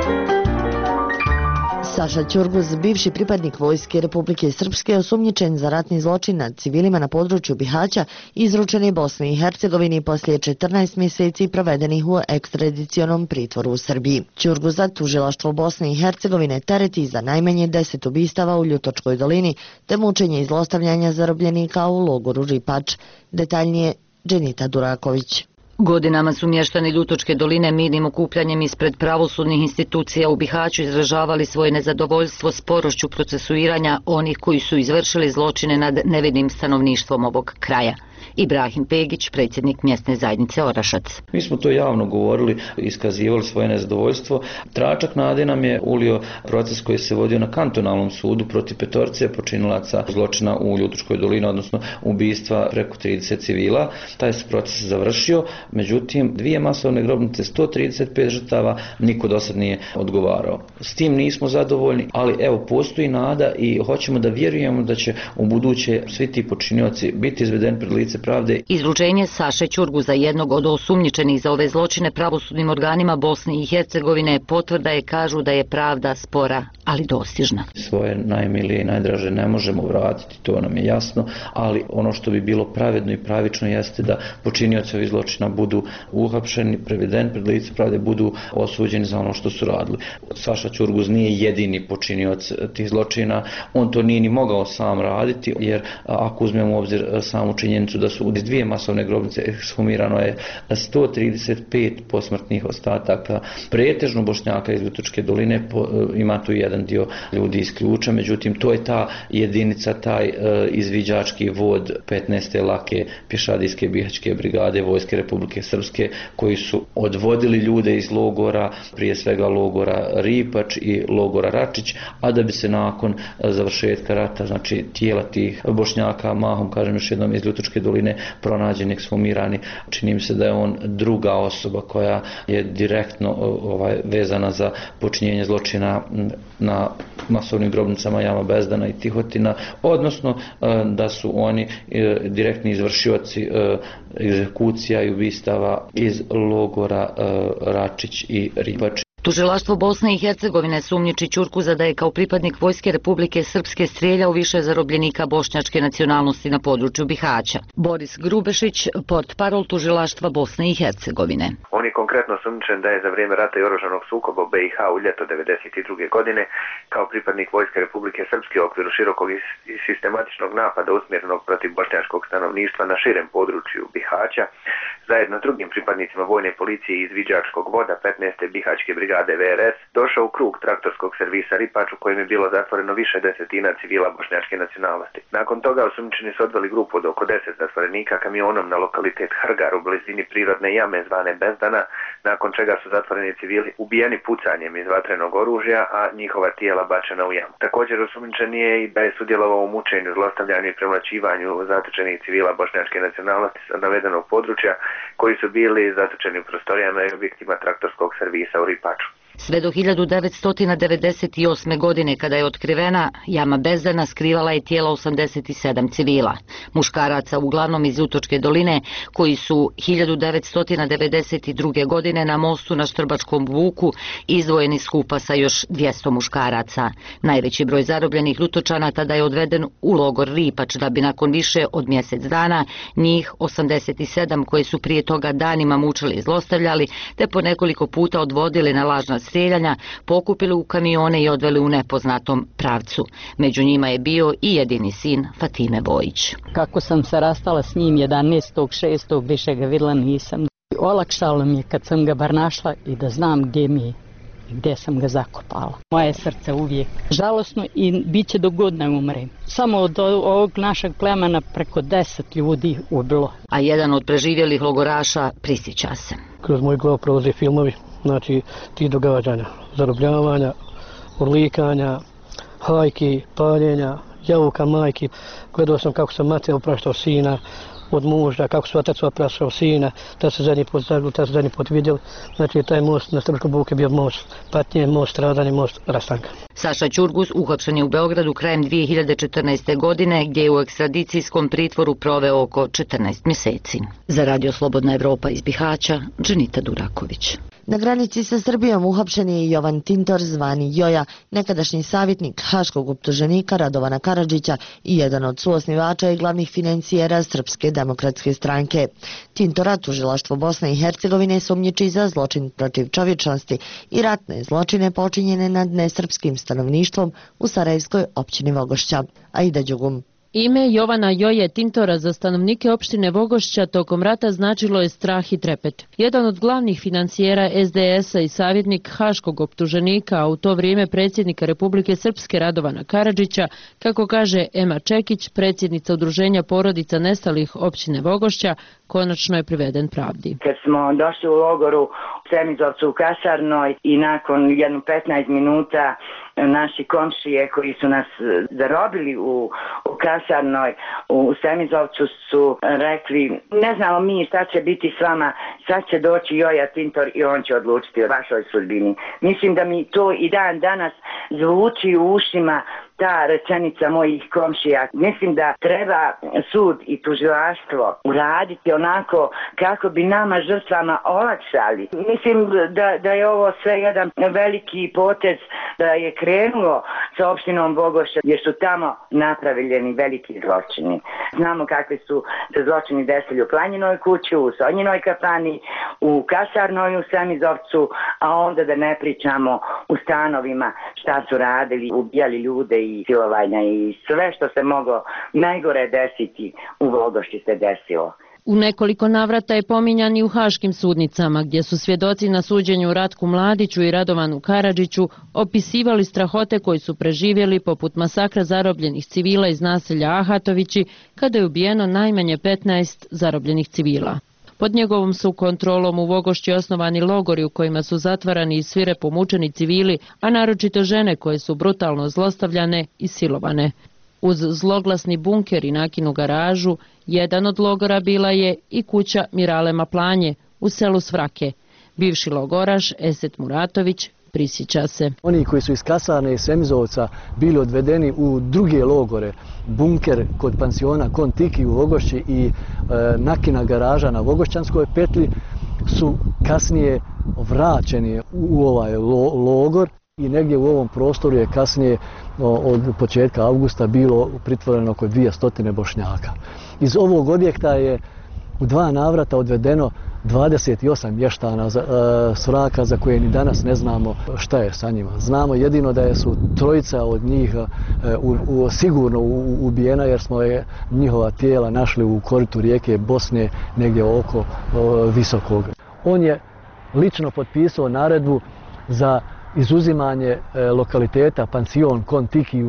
Saša Ćurguz, bivši pripadnik Vojske Republike Srpske, osumnjičen za ratni zločin nad civilima na području Bihaća, izručen je Bosni i Hercegovini poslije 14 mjeseci provedenih u ekstradicionom pritvoru u Srbiji. Ćurguza tužilaštvo Bosne i Hercegovine tereti za najmanje 10 ubistava u Ljutočkoj dolini te mučenje i zlostavljanja zarobljenika u logoru Ripač. Detaljnije Dženita Duraković. Godinama su mještani Ljutočke doline mirnim okupljanjem ispred pravosudnih institucija u Bihaću izražavali svoje nezadovoljstvo sporošću procesuiranja onih koji su izvršili zločine nad nevinim stanovništvom ovog kraja. Ibrahim Pegić, predsjednik mjesne zajednice Orašac. Mi smo to javno govorili, iskazivali svoje nezadovoljstvo. Tračak nade nam je ulio proces koji se vodio na kantonalnom sudu protiv petorce počinilaca zločina u Ljutočkoj dolini, odnosno ubistva preko 30 civila. Taj se proces završio, međutim 2 masovne grobnice, 135 žrtava, niko do sad nije odgovarao. S tim nismo zadovoljni, ali evo postoji nada i hoćemo da vjerujemo da će u buduće svi ti počinioci biti izvedeni pred lice pravde. Izručenje Saše Ćurguza, jednog od osumnjičenih za ove zločine pravosudnim organima Bosne i Hercegovine, potvrda je, kažu da je pravda spora, ali dostižna. Svoje najmilije i najdraže ne možemo vratiti, to nam je jasno, ali ono što bi bilo pravedno i pravično jeste da počinioci ovih zločina budu uhapšeni, prevedeni pred lice pravde, budu osuđeni za ono što su radili. Saša Ćurguz nije jedini počinioc tih zločina, on to nije ni mogao sam raditi, jer ako uzmemo u obzir samu činjenicu da da su u 2 masovne grobnice ekshumirano je 135 posmrtnih ostataka, pretežno Bošnjaka iz Ljutočke doline, ima tu jedan dio ljudi iz Ključa, međutim to je ta jedinica, taj izviđački vod 15. lake pješadijske bihaćke brigade Vojske Republike Srpske, koji su odvodili ljude iz logora, prije svega logora Ripač i logora Račić, a da bi se nakon završetka rata, znači tijela tih Bošnjaka, mahom kažem još jednom iz Ljutočke doline, pronađeni, ekshumirani. Čini mi se da je on druga osoba koja je direktno vezana za počinjenje zločina na masovnim grobnicama Jama Bezdana i Tihotina, odnosno da su oni direktni izvršioci egzekucija i ubistava iz logora Račić i Ripač. Tužilaštvo Bosne i Hercegovine sumnjiči Ćurkuza da je kao pripadnik Vojske Republike Srpske strijeljao više zarobljenika bošnjačke nacionalnosti na području Bihaća. Boris Grubešić, portparol Tužilaštva Bosne i Hercegovine. On je konkretno sumnjičen da je za vrijeme rata i oružanog sukoba u BiH u ljeto 1992. godine kao pripadnik Vojske Republike Srpske u okviru širokog i sistematičnog napada usmjerenog protiv bošnjačkog stanovništva na širem području Bihaća, zajedno s drugim pripadnicima vojne policije i izviđačkog voda 15. Bihaćke brigade VRS, došao u krug traktorskog servisa Ripač u kojem je bilo zatvoreno više desetina civila bošnjačke nacionalnosti. Nakon toga osumnjičeni su odveli grupu od oko 10 zatvorenika kamionom na lokalitet Hrgar u blizini prirodne jame zvane Bezdana, nakon čega su zatvoreni civili ubijeni pucanjem iz vatrenog oružja, a njihova tijela bačena u jamu. Također osumnjičen je i da je sudjelovao u mučenju, zlostavljanju i premlaćivanju zatočenih civila bošnjačke nacionalnosti sa navedenog područja, koji su bili zatočeni u prostorijama i objektima traktorskog servisa u Ripaču. Sve do 1998. godine, kada je otkrivena, jama Bezdana skrivala je tijela 87 civila. Muškaraca, uglavnom iz Ljutočke doline, koji su 1992. godine na mostu na Štrbačkom vuku izdvojeni skupa sa još 200 muškaraca. Najveći broj zarobljenih Ljutočana tada je odveden u logor Ripač, da bi nakon više od mjesec dana njih 87 koji su prije toga danima mučili i zlostavljali, te po nekoliko puta odvodili na lažna strijeljanja, pokupili u kamione i odveli u nepoznatom pravcu. Među njima je bio i jedini sin Fatime Bojić. Kako sam se rastala s njim 11.6. više ga vidjela nisam. Olakšalo mi je kad sam ga bar našla i da znam gdje mi je, gdje sam ga zakopala. Moje srce uvijek žalosno i bit će dok god ne umrem. Samo od ovog našeg plemena preko 10 ljudi ubilo. A jedan od preživjelih logoraša prisjeća se. Kroz moj glav prolaze filmovi, znači ti događanja, zarobljavanja, urlikanja, hajki, paljenja, javuka majki. Gledao sam kako sam mater opraštao sina od muža, kako su otac opraštao sina, da se zadnji put zagledali, da se zadnji put vidjeli. Znači taj most na Štrbačkom vuku je bio most patnje, most stradanja, most rastanka. Saša Ćurgus uhapšen je u Beogradu krajem 2014. godine, gdje je u ekstradicijskom pritvoru proveo oko 14 mjeseci. Za Radio Slobodna Evropa iz Bihaća, Dženita Duraković. Na granici sa Srbijom uhapšen je Jovan Tintor zvani Joja, nekadašnji savjetnik haškog optuženika Radovana Karadžića i jedan od suosnivača i glavnih financijera Srpske demokratske stranke. Tintora tužilaštvo Bosne i Hercegovine sumnjiči za zločin protiv čovječnosti i ratne zločine počinjene nad nesrpskim stanovništvom u Sarajevskoj općini Vogošća. Aida Đugum. Ime Jovana Joje Tintora za stanovnike opštine Vogošća tokom rata značilo je strah i trepet. Jedan od glavnih financijera SDS-a i savjetnik haškog optuženika, a u to vrijeme predsjednika Republike Srpske Radovana Karadžića, kako kaže Ema Čekić, predsjednica udruženja porodica nestalih općine Vogošća, konačno je priveden pravdi. Kad smo došli u logoru u Semizovcu u kasarnoj i nakon jedno 15 minuta naši komšije koji su nas zarobili u kasarnoj u Semizovcu su rekli, ne znamo mi šta će biti s vama, sad će doći Joja Tintor i on će odlučiti o vašoj sudbini. Mislim da mi to i dan danas zvuči u ušima ta rečenica mojih komšija. Mislim da treba sud i tužilaštvo uraditi onako kako bi nama žrtvama olakšali. Mislim da je ovo sve jedan veliki potez, da je krenulo sa opštinom Vogošća jer su tamo napravljeni veliki zločini. Znamo kakvi su se zločini desili u Planjinoj kući, u Sonjinoj kafani, u kasarnoj u Semizovcu, a onda da ne pričamo u stanovima šta su radili, ubijali ljude i silovanja i sve što se moglo najgore desiti u Vogošći se desilo. U nekoliko navrata je pominjan i u haškim sudnicama, gdje su svjedoci na suđenju Ratku Mladiću i Radovanu Karadžiću opisivali strahote koji su preživjeli, poput masakra zarobljenih civila iz naselja Ahatovići, kada je ubijeno najmanje 15 zarobljenih civila. Pod njegovom su kontrolom u Vogošći osnovani logori u kojima su zatvarani i svirepo mučeni civili, a naročito žene koje su brutalno zlostavljane i silovane. Uz zloglasni bunker i nakinu garažu, jedan od logora bila je i kuća Mirale Maplanje u selu Svrake. Bivši logoraš Eset Muratović prisjeća se. Oni koji su iz kasarne i Semizovca bili odvedeni u druge logore, bunker kod pansiona Kontiki u Vogošći i nakina garaža na Vogošćanskoj petlji, su kasnije vraćeni u ovaj logor. I negdje u ovom prostoru je kasnije od početka avgusta bilo pritvoreno oko 200 Bošnjaka. Iz ovog objekta je u 2 navrata odvedeno 28 mještana Svraka za koje ni danas ne znamo šta je sa njima. Znamo jedino da su 3 od njih sigurno ubijena jer smo njihova tijela našli u koritu rijeke Bosne negdje oko Visokog. On je lično potpisao naredbu za izuzimanje lokaliteta pansion Kontiki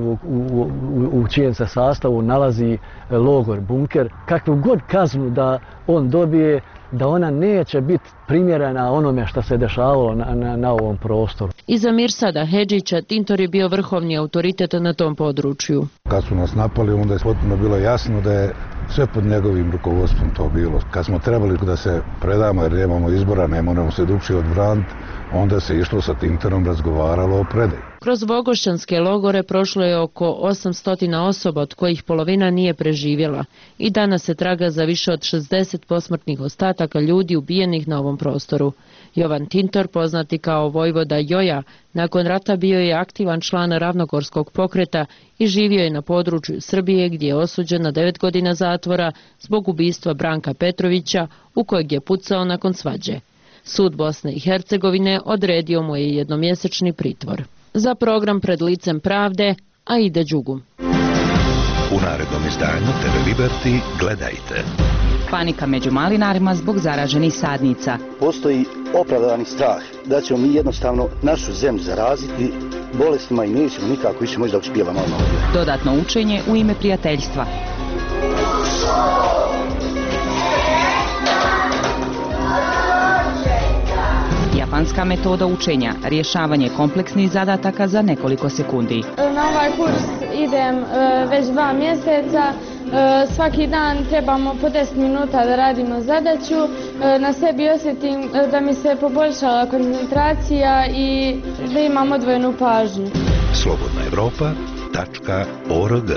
u čijem se sastavu nalazi logor bunker. Kakvu god kaznu da on dobije, da ona neće biti primjerena onome što se dešavalo na ovom prostoru. Iza Mirsada Hedžića Tintor je bio vrhovni autoritet na tom području. Kad su nas napali, onda je potpuno bilo jasno da je sve pod njegovim rukovodstvom to bilo. Kad smo trebali da se predamo jer nemamo izbora, ne moramo se drugčije odbraniti, onda se išlo sa Tintorom, razgovaralo o predaji. Kroz vogošćanske logore prošlo je oko 800 osoba, od kojih polovina nije preživjela. I danas se traga za više od 60 posmrtnih ostataka ljudi ubijenih na ovom prostoru. Jovan Tintor, poznati kao vojvoda Joja, nakon rata bio je aktivan član Ravnogorskog pokreta i živio je na području Srbije gdje je osuđen na 9 godina zatvora zbog ubistva Branka Petrovića u kojeg je pucao nakon svađe. Sud Bosne i Hercegovine odredio mu je jednomjesečni pritvor. Za program Pred licem pravde, Aida Đugu. U narednom izdanju TV Liberty gledajte. Panika među malinarima zbog zaraženih sadnica. Postoji opravdani strah da ćemo mi jednostavno našu zemlju zaraziti bolestima i nećemo nikako više moći da uspijevamo ovdje. Dodatno učenje u ime prijateljstva. Japanska metoda učenja, rješavanje kompleksnih zadataka za nekoliko sekundi. Na ovaj kurs idem već 2 mjeseca. Svaki dan trebamo po 10 minuta da radimo zadaću. Na sebi osjetim da mi se poboljšala koncentracija i da imam odvojenu pažnju. slobodnaevropa.org.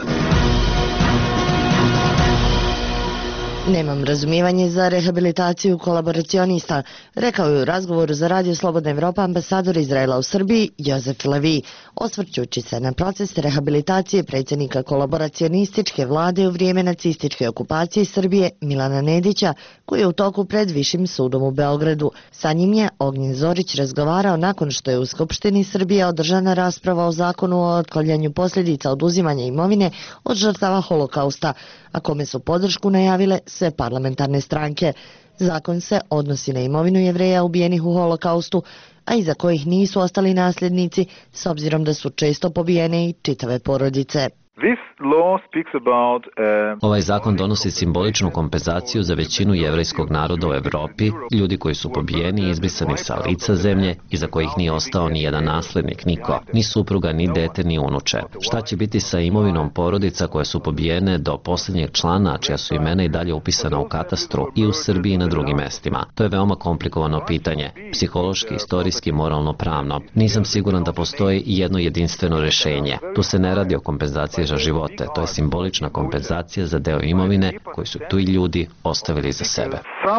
Nemam razumijevanje za rehabilitaciju kolaboracionista, rekao je u razgovoru za Radio Slobodna Evropa ambasador Izraela u Srbiji Jozef Levi, osvrćući se na proces rehabilitacije predsjednika kolaboracionističke vlade u vrijeme nacističke okupacije Srbije Milana Nedića, koji je u toku pred Višim sudom u Beogradu. Sa njim je Ognjen Zorić razgovarao nakon što je u Skupštini Srbije održana rasprava o zakonu o otklanjanju posljedica oduzimanja imovine od žrtava holokausta, a kome su podršku najavile sve parlamentarne stranke. Zakon se odnosi na imovinu Jevreja ubijenih u holokaustu, a iza kojih nisu ostali nasljednici, s obzirom da su često pobijene i čitave porodice. Ovaj zakon donosi simboličnu kompenzaciju za većinu jevrejskog naroda u Evropi, ljudi koji su pobijeni i izbrisani sa lica zemlje i za kojih nije ostao ni jedan naslednik, niko, ni supruga, ni dete, ni unuče. Šta će biti sa imovinom porodica koje su pobijene do posljednjeg člana, čija su imena i dalje upisana u katastru i u Srbiji i na drugim mestima? To je veoma komplikovano pitanje, psihološki, istorijski, moralno, pravno. Nisam siguran da postoji jedno jedinstveno rješenje. Tu se ne radi o kompenzaciji za živote, to je simbolična kompenzacija za deo imovine koji su tu i ljudi ostavili za sebe.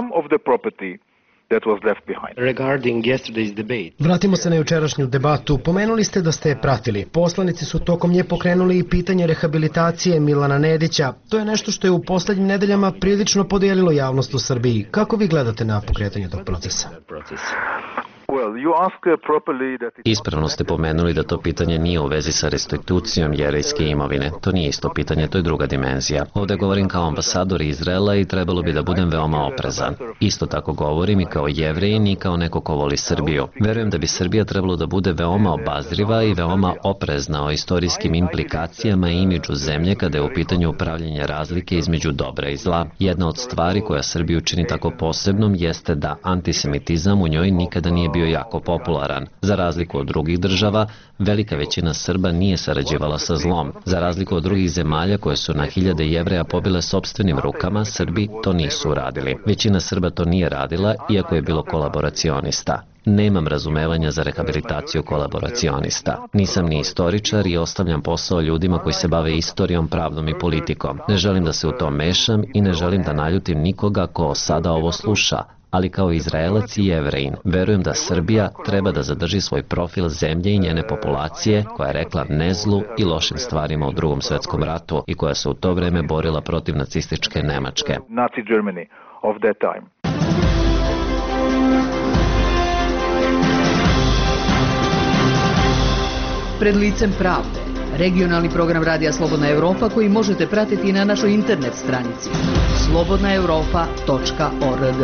Vratimo se na jučerašnju debatu. Pomenuli ste da ste je pratili. Poslanici su tokom nje pokrenuli i pitanje rehabilitacije Milana Nedića. To je nešto što je u posljednjim nedeljama prilično podijelilo javnost u Srbiji. Kako vi gledate na pokretanje tog procesa? Ispravno ste pomenuli da to pitanje nije u vezi sa restitucijom jevrejske imovine. To nije isto pitanje, to je druga dimenzija. Ovdje govorim kao ambasador Izraela i trebalo bi da budem veoma oprezan. Isto tako govorim i kao Jevrejin i kao neko ko voli Srbiju. Verujem da bi Srbija trebalo da bude veoma obazriva i veoma oprezna o istorijskim implikacijama i imidžu zemlje kada je u pitanju upravljanja razlike između dobra i zla. Jedna od stvari koja Srbiju čini tako posebnom jeste da antisemitizam u njoj nikada nije bio jako popularan. Za razliku od drugih država, velika većina Srba nije sarađivala sa zlom. Za razliku od drugih zemalja koje su na hiljade Jevreja pobile sopstvenim rukama, Srbi to nisu uradili. Većina Srba to nije radila, iako je bilo kolaboracionista. Nemam razumevanja za rehabilitaciju kolaboracionista. Nisam ni istoričar i ostavljam posao ljudima koji se bave istorijom, pravdom i politikom. Ne želim da se u to mešam i ne želim da naljutim nikoga ko sada ovo sluša. Ali kao Izraelac i Jevrejin, verujem da Srbija treba da zadrži svoj profil zemlje i njene populacije koja je rekla ne zlu i lošim stvarima u Drugom svetskom ratu i koja se u to vreme borila protiv nacističke Nemačke. Pred licem pravde, regionalni program Radija Slobodna Evropa koji možete pratiti na našoj internet stranici slobodnaevropa.org.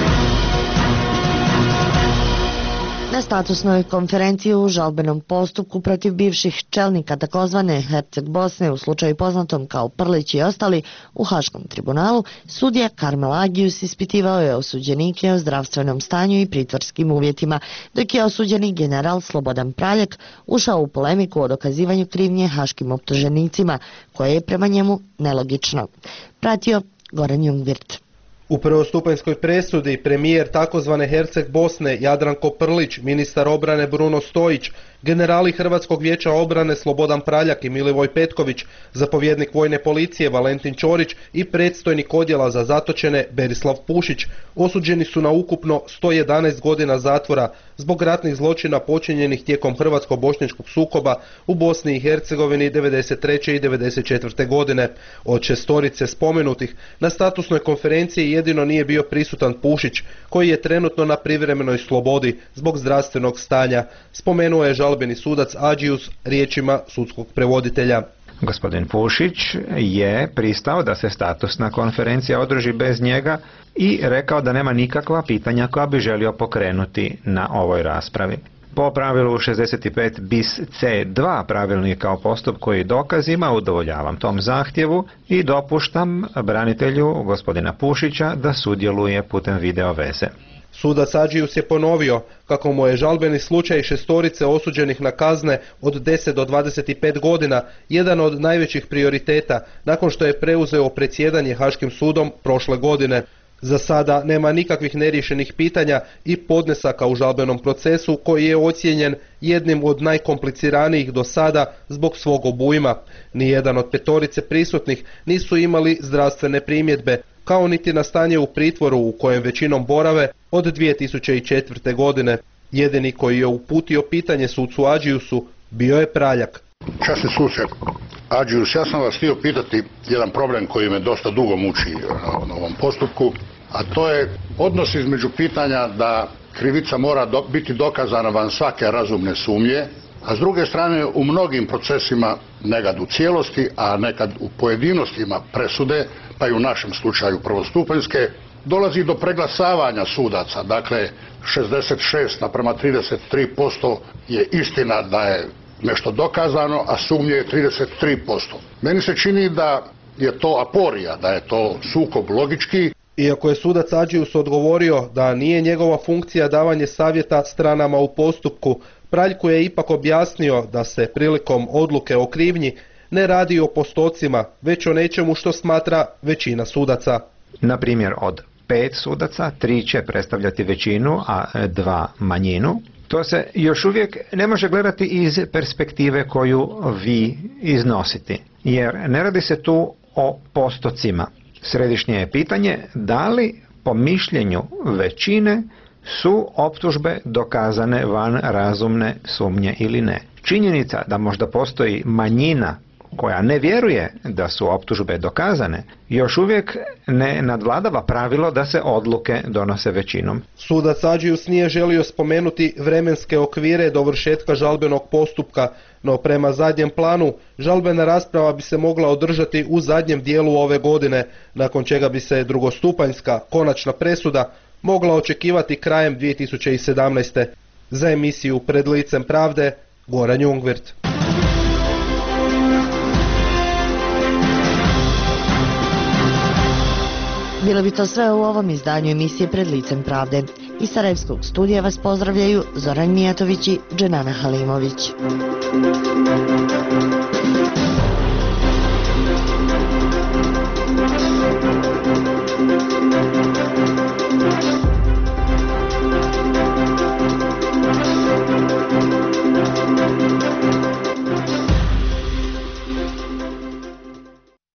Na statusnoj konferenciji u žalbenom postupku protiv bivših čelnika takozvane Herceg Bosne u slučaju poznatom kao Prlić i ostali u Haškom tribunalu, sudija Karmel Agius ispitivao je osuđenike o zdravstvenom stanju i pritvorskim uvjetima, dok je osuđenik general Slobodan Praljak ušao u polemiku o dokazivanju krivnje haškim optuženicima, koje je prema njemu nelogično. Pratio Goran Jungwirth. U prvostupanjskoj presudi premijer takozvane Herceg Bosne Jadranko Prlić, ministar obrane Bruno Stojić, generali Hrvatskog vijeća obrane Slobodan Praljak i Milivoj Petković, zapovjednik vojne policije Valentin Ćorić i predstojnik odjela za zatočene Berislav Pušić osuđeni su na ukupno 111 godina zatvora zbog ratnih zločina počinjenih tijekom hrvatsko-bošnjačkog sukoba u Bosni i Hercegovini 1993. i 1994. godine. Od šestorice spomenutih na statusnoj konferenciji jedino nije bio prisutan Pušić, koji je trenutno na privremenoj slobodi zbog zdravstvenog stanja, spomenuo je žalbeni sudac Agius riječima sudskog prevoditelja. Gospodin Pušić je pristao da se statusna konferencija održi bez njega i rekao da nema nikakva pitanja koja bi želio pokrenuti na ovoj raspravi. Po pravilu 65 bis C2 pravilnika o postupku i dokazima udovoljavam tom zahtjevu i dopuštam branitelju gospodina Pušića da sudjeluje putem video veze. Sudac Agius je ponovio kako mu je žalbeni slučaj šestorice osuđenih na kazne od 10 do 25 godina jedan od najvećih prioriteta nakon što je preuzeo predsjedanje Haškim sudom prošle godine. Za sada nema nikakvih neriješenih pitanja i podnesaka u žalbenom procesu koji je ocijenjen jednim od najkompliciranijih do sada zbog svog obujma. Nijedan od petorice prisutnih nisu imali zdravstvene primjedbe, kao niti na stanje u pritvoru u kojem većinom borave od 2004. godine. Jedini koji je uputio pitanje sucu Agiusu bio je Praljak. Časni suce Agius, ja sam vas htio pitati jedan problem koji me dosta dugo muči na ovom postupku, a to je odnos između pitanja da krivica mora biti dokazana van svake razumne sumnje, a s druge strane u mnogim procesima, nekad u cijelosti, a nekad u pojedinostima presude, pa i u našem slučaju prvostupanjske, dolazi do preglasavanja sudaca. Dakle, 66:33% je istina da je nešto dokazano, a sumnje je 33%. Meni se čini da je to aporija, da je to sukob logički. Iako je sudac Agius odgovorio da nije njegova funkcija davanje savjeta stranama u postupku, Praljku je ipak objasnio da se prilikom odluke o krivnji ne radi o postocima, već o nečemu što smatra većina sudaca. Na primjer, od 5 sudaca, 3 će predstavljati većinu, a 2 manjinu. To se još uvijek ne može gledati iz perspektive koju vi iznosite, jer ne radi se tu o postocima. Središnje je pitanje da li po mišljenju većine su optužbe dokazane van razumne sumnje ili ne. Činjenica da možda postoji manjina koja ne vjeruje da su optužbe dokazane, još uvijek ne nadvladava pravilo da se odluke donose većinom. Sudac Adžius nije želio spomenuti vremenske okvire dovršetka žalbenog postupka, no prema zadnjem planu žalbena rasprava bi se mogla održati u zadnjem dijelu ove godine, nakon čega bi se drugostupanjska konačna presuda mogla očekivati krajem 2017. Za emisiju Pred licem pravde, Goran Jungwirth. Bilo bi to sve u ovom izdanju emisije Pred licem pravde. Iz Sarajevskog studija vas pozdravljaju Zoran Mijatović i Dženana Halimović.